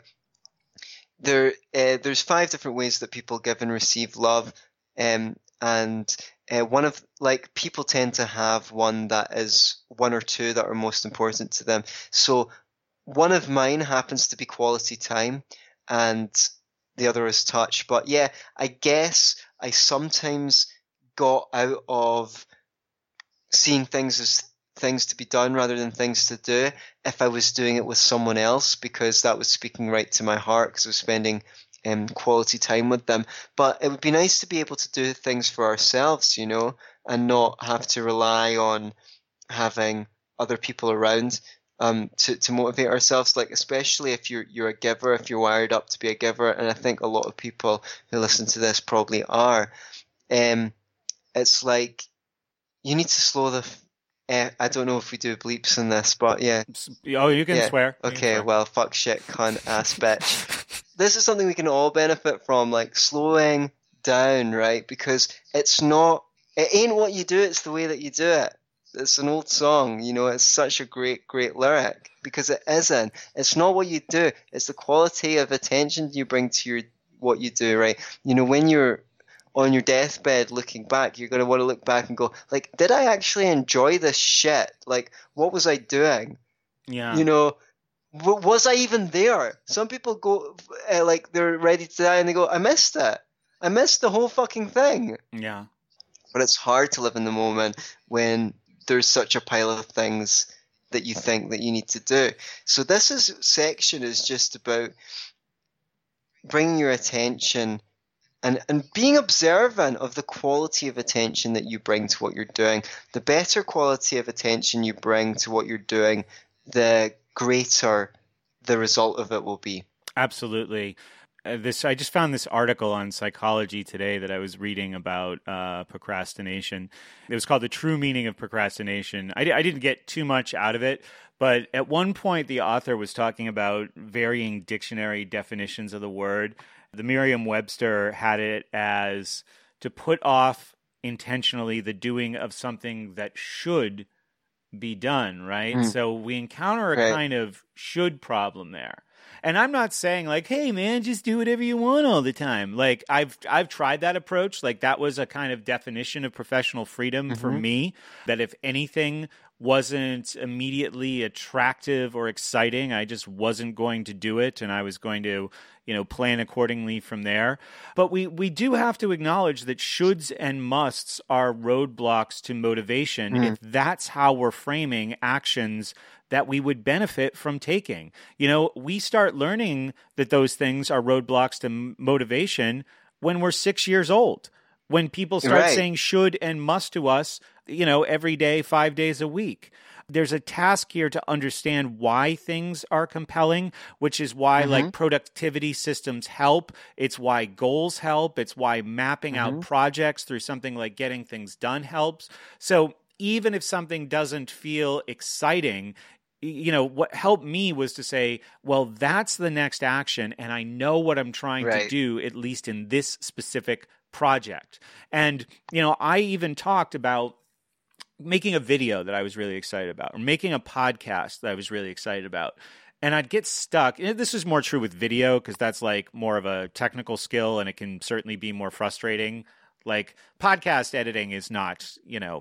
There, uh, there's five different ways that people give and receive love, um, and uh, one of like people tend to have one that is one or two that are most important to them. So one of mine happens to be quality time, and the other is touch. But yeah, I guess I sometimes got out of seeing things as things to be done rather than things to do if I was doing it with someone else, because that was speaking right to my heart because I was spending um, quality time with them. But it would be nice to be able to do things for ourselves, you know, and not have to rely on having other people around um, to, to motivate ourselves, like especially if you're you're a giver, if you're wired up to be a giver, and I think a lot of people who listen to this probably are. Um, it's like you need to slow the Uh, I don't know if we do bleeps in this, but yeah. Oh, you can yeah. swear. You okay, can swear. Well, fuck, shit, cunt, ass, bitch. This is something we can all benefit from, like slowing down, right? Because it's not, it ain't what you do, it's the way that you do it. It's an old song, you know, it's such a great, great lyric, because it isn't. It's not what you do, it's the quality of attention you bring to your what you do, right? You know, when you're on your deathbed looking back, you're going to want to look back and go, like, did I actually enjoy this shit? Like, what was I doing? Yeah. You know, w- was I even there? Some people go, uh, like, they're ready to die and they go, I missed it. I missed the whole fucking thing. Yeah. But it's hard to live in the moment when there's such a pile of things that you think that you need to do. So this is section is just about bringing your attention And, and being observant of the quality of attention that you bring to what you're doing. The better quality of attention you bring to what you're doing, the greater the result of it will be. Absolutely. Uh, this I just found this article on Psychology Today that I was reading about uh, procrastination. It was called The True Meaning of Procrastination. I, I didn't get too much out of it, but at one point the author was talking about varying dictionary definitions of the word. The Merriam-Webster had it as to put off intentionally the doing of something that should be done, right? Mm. So we encounter a right. kind of should problem there. And I'm not saying like, hey man, just do whatever you want all the time. Like I've I've tried that approach. Like that was a kind of definition of professional freedom mm-hmm. for me, that if anything wasn't immediately attractive or exciting, I just wasn't going to do it, and I was going to, you know, plan accordingly from there. But we, we do have to acknowledge that shoulds and musts are roadblocks to motivation mm. if that's how we're framing actions that we would benefit from taking. You know, we start learning that those things are roadblocks to m- motivation when we're six years old. When people start right. saying should and must to us, you know, every day, five days a week. there's a task here to understand why things are compelling, which is why mm-hmm. like productivity systems help. It's why goals help. It's why mapping mm-hmm. out projects through something like Getting Things Done helps. So even if something doesn't feel exciting, you know, what helped me was to say, well, that's the next action, and I know what I'm trying right. to do, at least in this specific project. And, you know, I even talked about making a video that I was really excited about, or making a podcast that I was really excited about. And I'd get stuck. And this is more true with video because that's like more of a technical skill, and it can certainly be more frustrating. Like podcast editing is not, you know,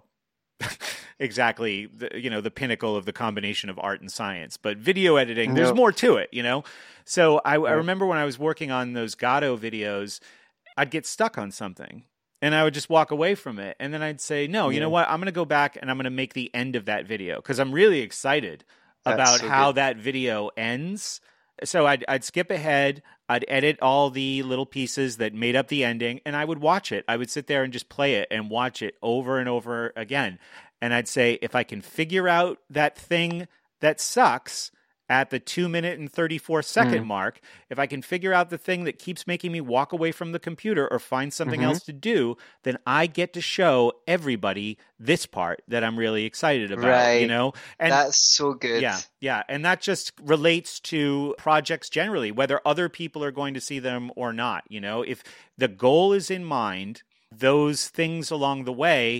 exactly the, you know, the pinnacle of the combination of art and science, but video editing, nope. there's more to it, you know? So I, right. I remember when I was working on those Gatto videos, I'd get stuck on something and I would just walk away from it. And then I'd say, no, yeah. you know what? I'm going to go back and I'm going to make the end of that video because I'm really excited That's about so how good. that video ends. So I'd, I'd skip ahead. I'd edit all the little pieces that made up the ending, and I would watch it. I would sit there and just play it and watch it over and over again. And I'd say, if I can figure out that thing that sucks at the two minute and thirty-four second mm. mark, if I can figure out the thing that keeps making me walk away from the computer or find something mm-hmm. else to do, then I get to show everybody this part that I'm really excited about, right. you know? And that's so good. Yeah, yeah. And that just relates to projects generally, whether other people are going to see them or not, you know? If the goal is in mind, those things along the way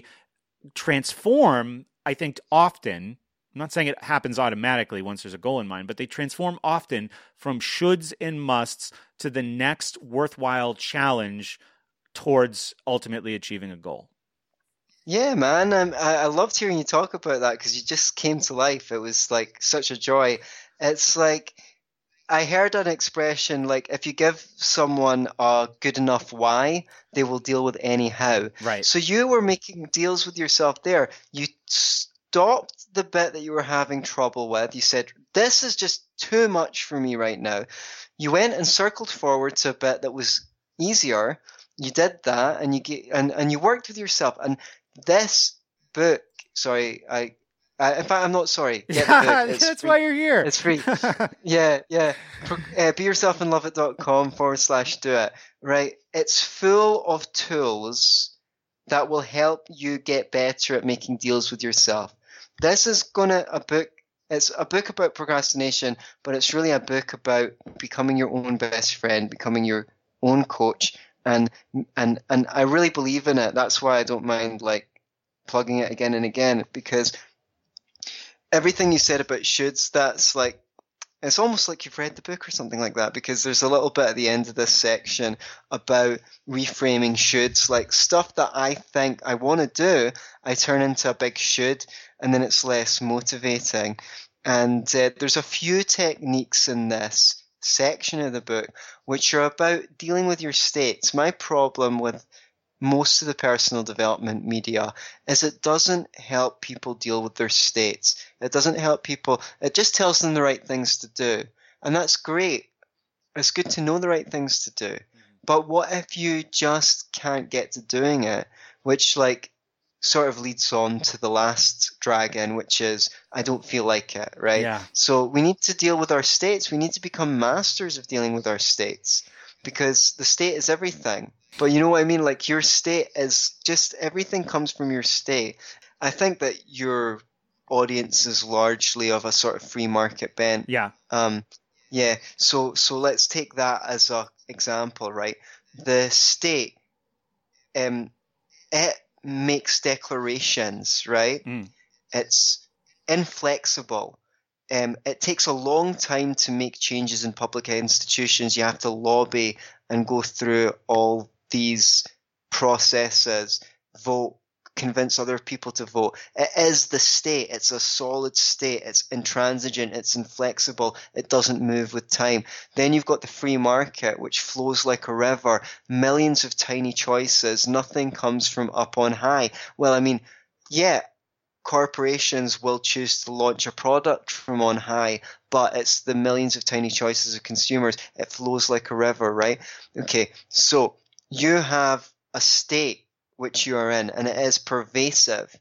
transform, I think, often. I'm not saying it happens automatically once there's a goal in mind, but they transform often from shoulds and musts to the next worthwhile challenge towards ultimately achieving a goal. Yeah, man. I'm, I, I loved hearing you talk about that because you just came to life. It was like such a joy. It's like I heard an expression like if you give someone a good enough why, they will deal with any how. Right. So you were making deals with yourself there. You stopped the bit that you were having trouble with. You said, this is just too much for me right now. You went and circled forward to a bit that was easier. You did that and you get, and, and you worked with yourself. And this book, sorry, I, I in fact, I'm not sorry. Get the book. It's That's free. why you're here. It's free. yeah, yeah. Uh, be yourself and love it dot com forward slash do it. Right. It's full of tools that will help you get better at making deals with yourself. This is gonna a book. It's a book about procrastination, but it's really a book about becoming your own best friend, becoming your own coach, and and and I really believe in it. That's why I don't mind like plugging it again and again, because everything you said about shoulds, that's like it's almost like you've read the book or something like that, because there's a little bit at the end of this section about reframing shoulds, like stuff that I think I want to do, I turn into a big should, and then it's less motivating. And uh, there's a few techniques in this section of the book which are about dealing with your states. My problem with most of the personal development media is it doesn't help people deal with their states. It doesn't help people. It just tells them the right things to do. And that's great. It's good to know the right things to do. But what if you just can't get to doing it, which like sort of leads on to the last dragon, which is I don't feel like it, right? Yeah. So we need to deal with our states. We need to become masters of dealing with our states, because the state is everything. But you know what I mean? Like your state is just everything comes from your state. I think that your audience is largely of a sort of free market bent. Yeah. Um, yeah. So so let's take that as a example, right? The state, um, it makes declarations, right? Mm. It's inflexible. Um, it takes a long time to make changes in public institutions. You have to lobby and go through all these processes, vote, convince other people to vote. It is the state. It's a solid state. It's intransigent. It's inflexible. It doesn't move with time. Then you've got the free market, which flows like a river. Millions of tiny choices. Nothing comes from up on high. Well, I mean, yeah, corporations will choose to launch a product from on high, but it's the millions of tiny choices of consumers. It flows like a river, right? Okay, so you have a state which you are in, and it is pervasive,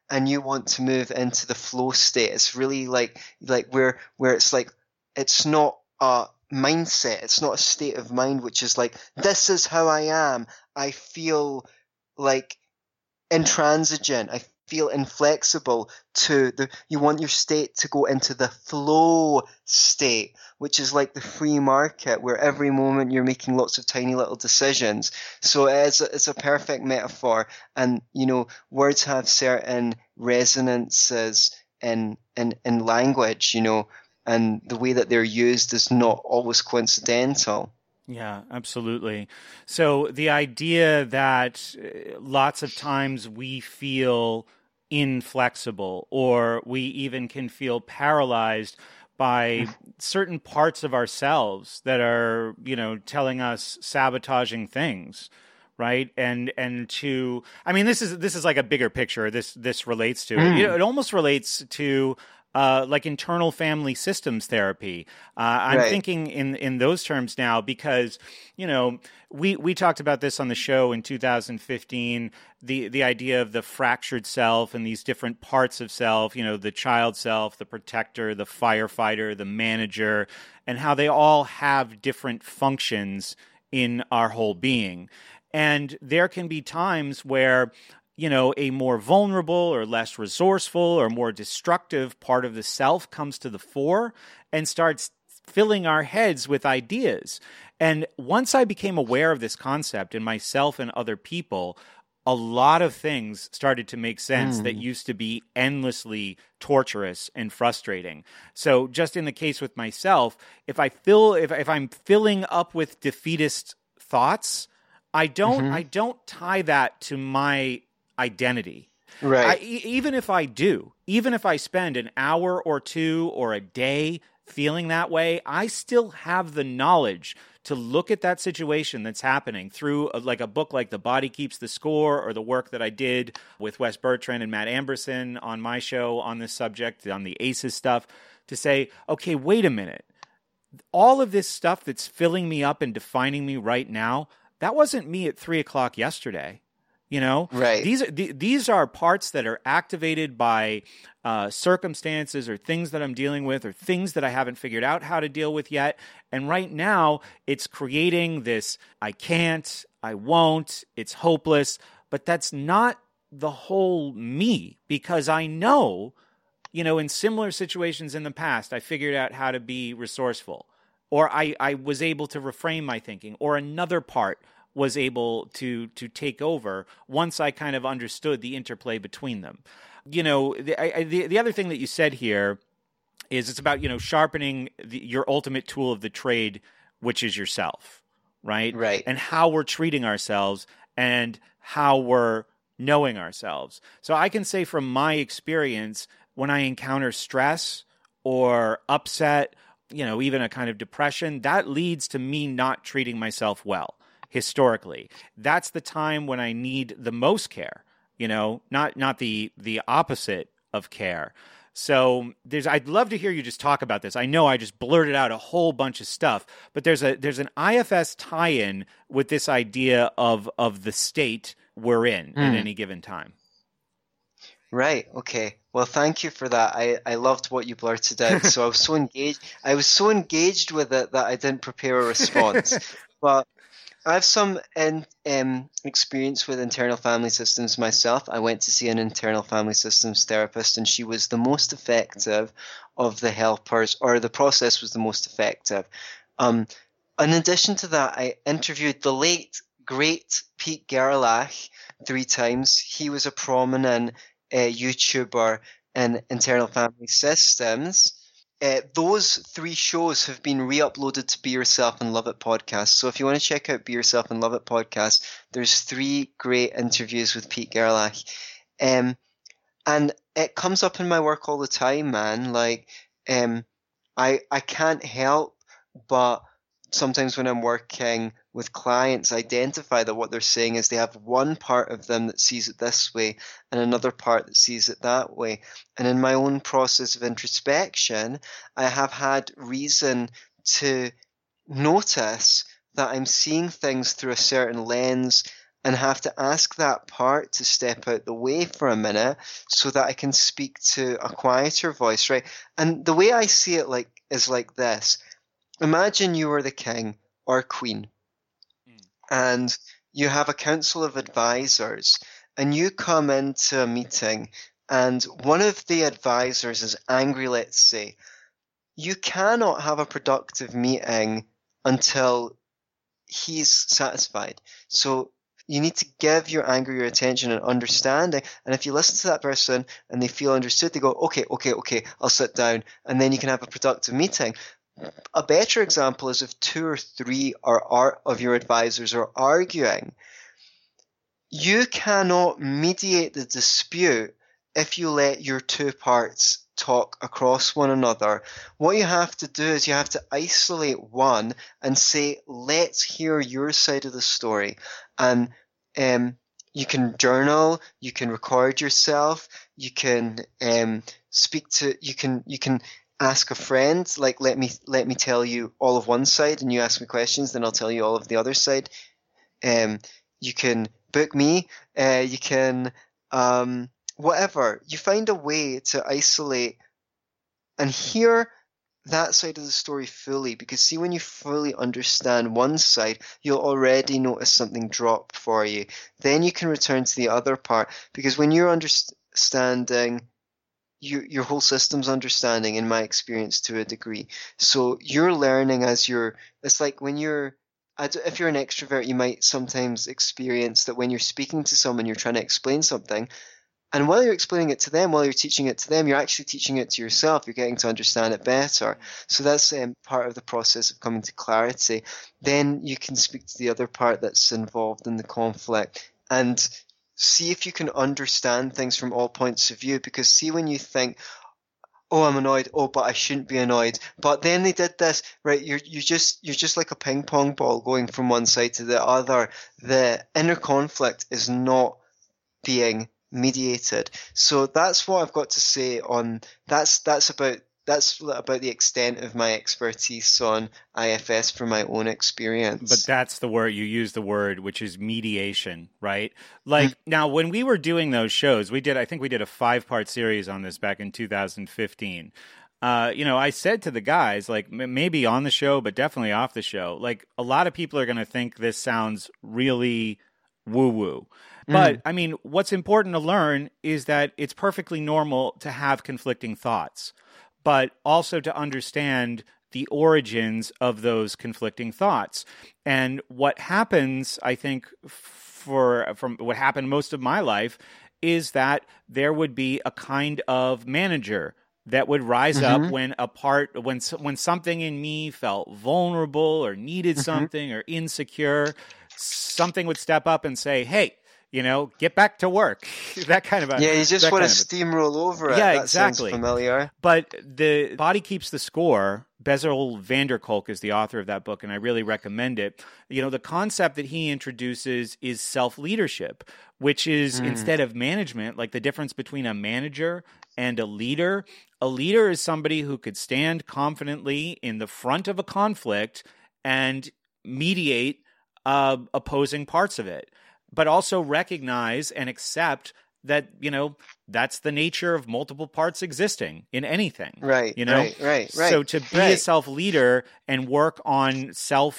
and you want to move into the flow state. It's really like like where where it's like it's not a mindset, it's not a state of mind which is like, this is how I am. I feel like intransigent. I feel inflexible to the you want your state to go into the flow state, which is like the free market where every moment you're making lots of tiny little decisions. So it is a, it's a perfect metaphor, and you know, words have certain resonances in in in language, you know, and the way that they're used is not always coincidental. Yeah, absolutely. So the idea that uh, lots of times we feel inflexible, or we even can feel paralyzed by certain parts of ourselves that are, you know, telling us sabotaging things, right? And and to, I mean, this is this is like a bigger picture. This this relates to it. Mm. You know, it almost relates to uh, like internal family systems therapy. Uh, I'm Right. thinking in in those terms now because, you know, we we talked about this on the show in two thousand fifteen. The the idea of the fractured self and these different parts of self. You know, the child self, the protector, the firefighter, the manager, and how they all have different functions in our whole being. And there can be times where, you know, a more vulnerable or less resourceful or more destructive part of the self comes to the fore and starts filling our heads with ideas. And once I became aware of this concept in myself and other people, a lot of things started to make sense mm. that used to be endlessly torturous and frustrating. So just in the case with myself, if I fill, if, if I'm filling up with defeatist thoughts, I don't, mm-hmm. I don't tie that to my identity. Right. I, e- even if I do, even if I spend an hour or two or a day feeling that way, I still have the knowledge to look at that situation that's happening through a, like a book like The Body Keeps the Score, or the work that I did with Wes Bertrand and Matt Amberson on my show on this subject, on the A C Es stuff, to say, okay, wait a minute. All of this stuff that's filling me up and defining me right now, that wasn't me at three o'clock yesterday. You know, right. These are th- these are parts that are activated by uh, circumstances or things that I'm dealing with or things that I haven't figured out how to deal with yet. And right now, it's creating this: I can't, I won't, it's hopeless. But that's not the whole me, because I know, you know, in similar situations in the past, I figured out how to be resourceful, or I, I was able to reframe my thinking, or another part was able to to take over once I kind of understood the interplay between them. You know, the, I, the, the other thing that you said here is it's about, you know, sharpening the, your ultimate tool of the trade, which is yourself, right? Right. And how we're treating ourselves and how we're knowing ourselves. So I can say from my experience, when I encounter stress or upset, you know, even a kind of depression, that leads to me not treating myself well. Historically, that's the time when I need the most care, you know, not not the the opposite of care. So there's, I'd love to hear you just talk about this. I know I just blurted out a whole bunch of stuff, but there's a there's an I F S tie-in with this idea of of the state we're in mm. at any given time. Right. Okay. Well, thank you for that. I, I loved what you blurted out. So I was so engaged. I was so engaged with it that I didn't prepare a response. But I have some in, um, experience with internal family systems myself. I went to see an internal family systems therapist, and she was the most effective of the helpers, or the process was the most effective. Um, in addition to that, I interviewed the late, great Pete Gerlach three times. He was a prominent uh, YouTuber in internal family systems. Uh, those three shows have been re-uploaded to Be Yourself and Love It podcast. So if you want to check out Be Yourself and Love It podcast, there's three great interviews with Pete Gerlach. Um, and it comes up in my work all the time, man. Like, um, I I can't help but sometimes when I'm working with clients, identify that what they're saying is they have one part of them that sees it this way and another part that sees it that way. And in my own process of introspection, I have had reason to notice that I'm seeing things through a certain lens and have to ask that part to step out the way for a minute so that I can speak to a quieter voice, right? And the way I see it like is like this. Imagine you were the king or queen, mm. and you have a council of advisors, and you come into a meeting, and one of the advisors is angry, let's say. You cannot have a productive meeting until he's satisfied. So you need to give your anger your attention and understanding. And if you listen to that person and they feel understood, they go, okay, okay, okay, I'll sit down. And then you can have a productive meeting. A better example is if two or three are, are, of your advisors are arguing. You cannot mediate the dispute if you let your two parts talk across one another. What you have to do is you have to isolate one and say, let's hear your side of the story. And um, you can journal, you can record yourself, you can um, speak to, you can, you can ask a friend, like, let me, let me tell you all of one side, and you ask me questions, then I'll tell you all of the other side. Um, you can book me, uh, you can, um, whatever. You find a way to isolate and hear that side of the story fully, because see, when you fully understand one side, you'll already notice something drop for you. Then you can return to the other part, because when you're understanding, you, your whole system's understanding, in my experience, to a degree. So you're learning as you're, it's like when you're, if you're an extrovert, you might sometimes experience that when you're speaking to someone, you're trying to explain something. And while you're explaining it to them, while you're teaching it to them, you're actually teaching it to yourself. You're getting to understand it better. So that's um, part of the process of coming to clarity. Then you can speak to the other part that's involved in the conflict and see if you can understand things from all points of view. Because see, when you think, oh, I'm annoyed, oh, but I shouldn't be annoyed, but then they did this, right? You're you just you're just like a ping pong ball going from one side to the other. The inner conflict is not being mediated. So that's what I've got to say on that's that's about that's about the extent of my expertise on I F S from my own experience. But that's the word you use, the word, which is mediation, right? Like mm-hmm. Now, when we were doing those shows, we did I think we did a five part series on this back in two thousand fifteen. Uh, you know, I said to the guys, like, m- maybe on the show, but definitely off the show, like, a lot of people are going to think this sounds really woo-woo. But, I mean, what's important to learn is that it's perfectly normal to have conflicting thoughts, but also to understand the origins of those conflicting thoughts. And what happens, I think, for from what happened most of my life, is that there would be a kind of manager that would rise mm-hmm. up when a part when when something in me felt vulnerable or needed mm-hmm. something or insecure. Something would step up and say, "Hey, you know, get back to work." That kind of a yeah. You just want to steamroll over it. Yeah, that exactly. Sounds familiar. But the Body Keeps the Score. Bessel van der Kolk is the author of that book, and I really recommend it. You know, the concept that he introduces is self-leadership, which is mm. instead of management, like the difference between a manager and a leader. A leader is somebody who could stand confidently in the front of a conflict and mediate uh, opposing parts of it, but also recognize and accept that, you know, that's the nature of multiple parts existing in anything. Right, you know? right, right, right. So to be right. a self-leader and work on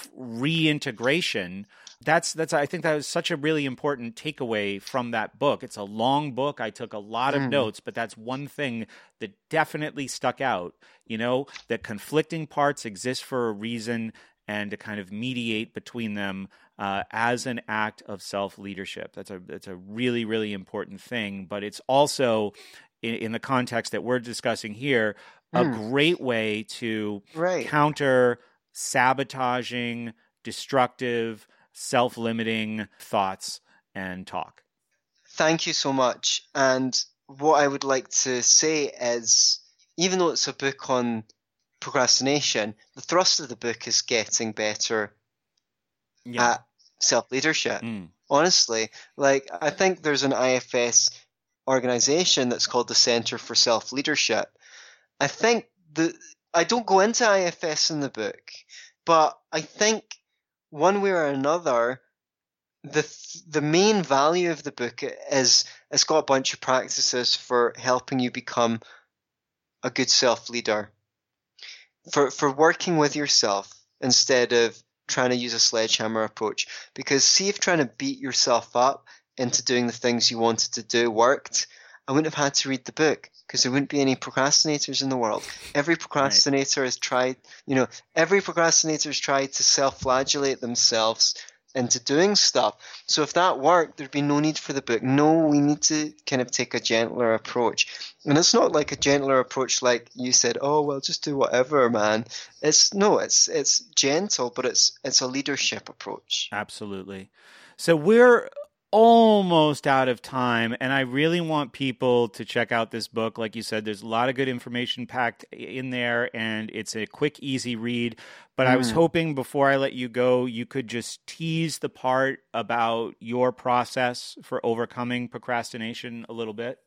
self-reintegration, that's, that's, I think that was such a really important takeaway from that book. It's a long book. I took a lot of mm. notes, but that's one thing that definitely stuck out, you know, that conflicting parts exist for a reason, and to kind of mediate between them uh, as an act of self-leadership. That's a that's a really, really important thing. But it's also, in, in the context that we're discussing here, a mm. great way to right. counter sabotaging, destructive, self-limiting thoughts and talk. Thank you so much. And what I would like to say is, even though it's a book on procrastination, the thrust of the book is getting better yeah. at self-leadership. Mm. Honestly, like, I think there's an I F S organization that's called the Center for Self-Leadership. I think the I don't go into I F S in the book, but I think one way or another, the the main value of the book is it's got a bunch of practices for helping you become a good self-leader, for for working with yourself instead of trying to use a sledgehammer approach. Because see if trying to beat yourself up into doing the things you wanted to do worked, I wouldn't have had to read the book, because there wouldn't be any procrastinators in the world. Every procrastinator right. has tried, you know, every procrastinator has tried to self-flagellate themselves into doing stuff. So if that worked, there'd be no need for the book. No, we need to kind of take a gentler approach. And it's not like a gentler approach like you said, oh, well, just do whatever, man. It's no, it's it's gentle, but it's it's a leadership approach. Absolutely. So we're almost out of time, and I really want people to check out this book. Like you said, there's a lot of good information packed in there, and it's a quick, easy read. But mm. I was hoping before I let you go, you could just tease the part about your process for overcoming procrastination a little bit.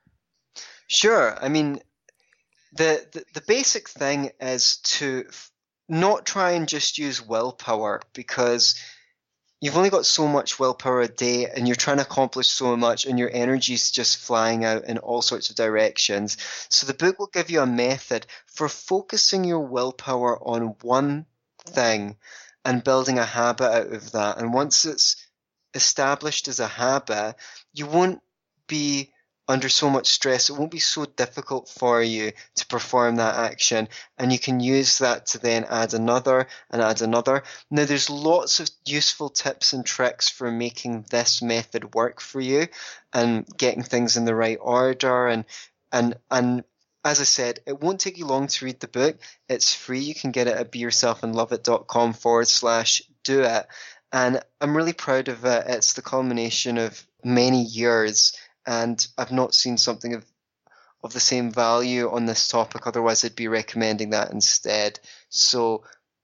Sure. I mean, the the, the basic thing is to f- not try and just use willpower, because you've only got so much willpower a day, and you're trying to accomplish so much, and your energy's just flying out in all sorts of directions. So the book will give you a method for focusing your willpower on one thing and building a habit out of that. And once it's established as a habit, you won't be under so much stress. It won't be so difficult for you to perform that action, and you can use that to then add another and add another. Now, there's lots of useful tips and tricks for making this method work for you and getting things in the right order. And and and as I said, it won't take you long to read the book. It's free. You can get it at beyourselfandloveit.com forward slash do it. And I'm really proud of it. It's the culmination of many years, and I've not seen something of of the same value on this topic. Otherwise, I'd be recommending that instead. So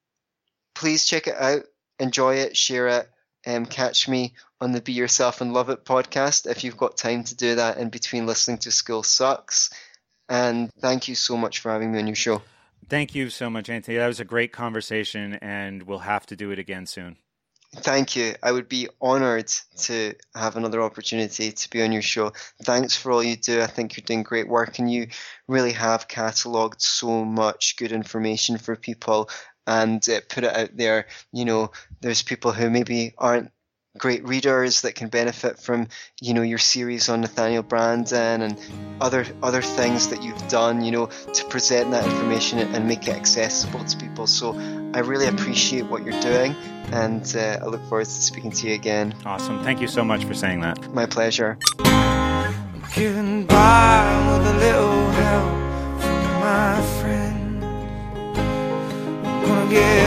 please check it out, enjoy it, share it, and catch me on the Be Yourself and Love It podcast if you've got time to do that in between listening to School Sucks. And thank you so much for having me on your show. Thank you so much, Anthony. That was a great conversation, and we'll have to do it again soon. Thank you. I would be honored to have another opportunity to be on your show. Thanks for all you do. I think you're doing great work, and you really have catalogued so much good information for people and uh, put it out there. You know, there's people who maybe aren't great readers that can benefit from, you know, your series on Nathaniel Branden and other other things that you've done, you know, to present that information and make it accessible to people. So I really appreciate what you're doing, and uh, I look forward to speaking to you again. Awesome. Thank you so much for saying that. My pleasure. I'm getting by with a little help from my friend. I'm gonna get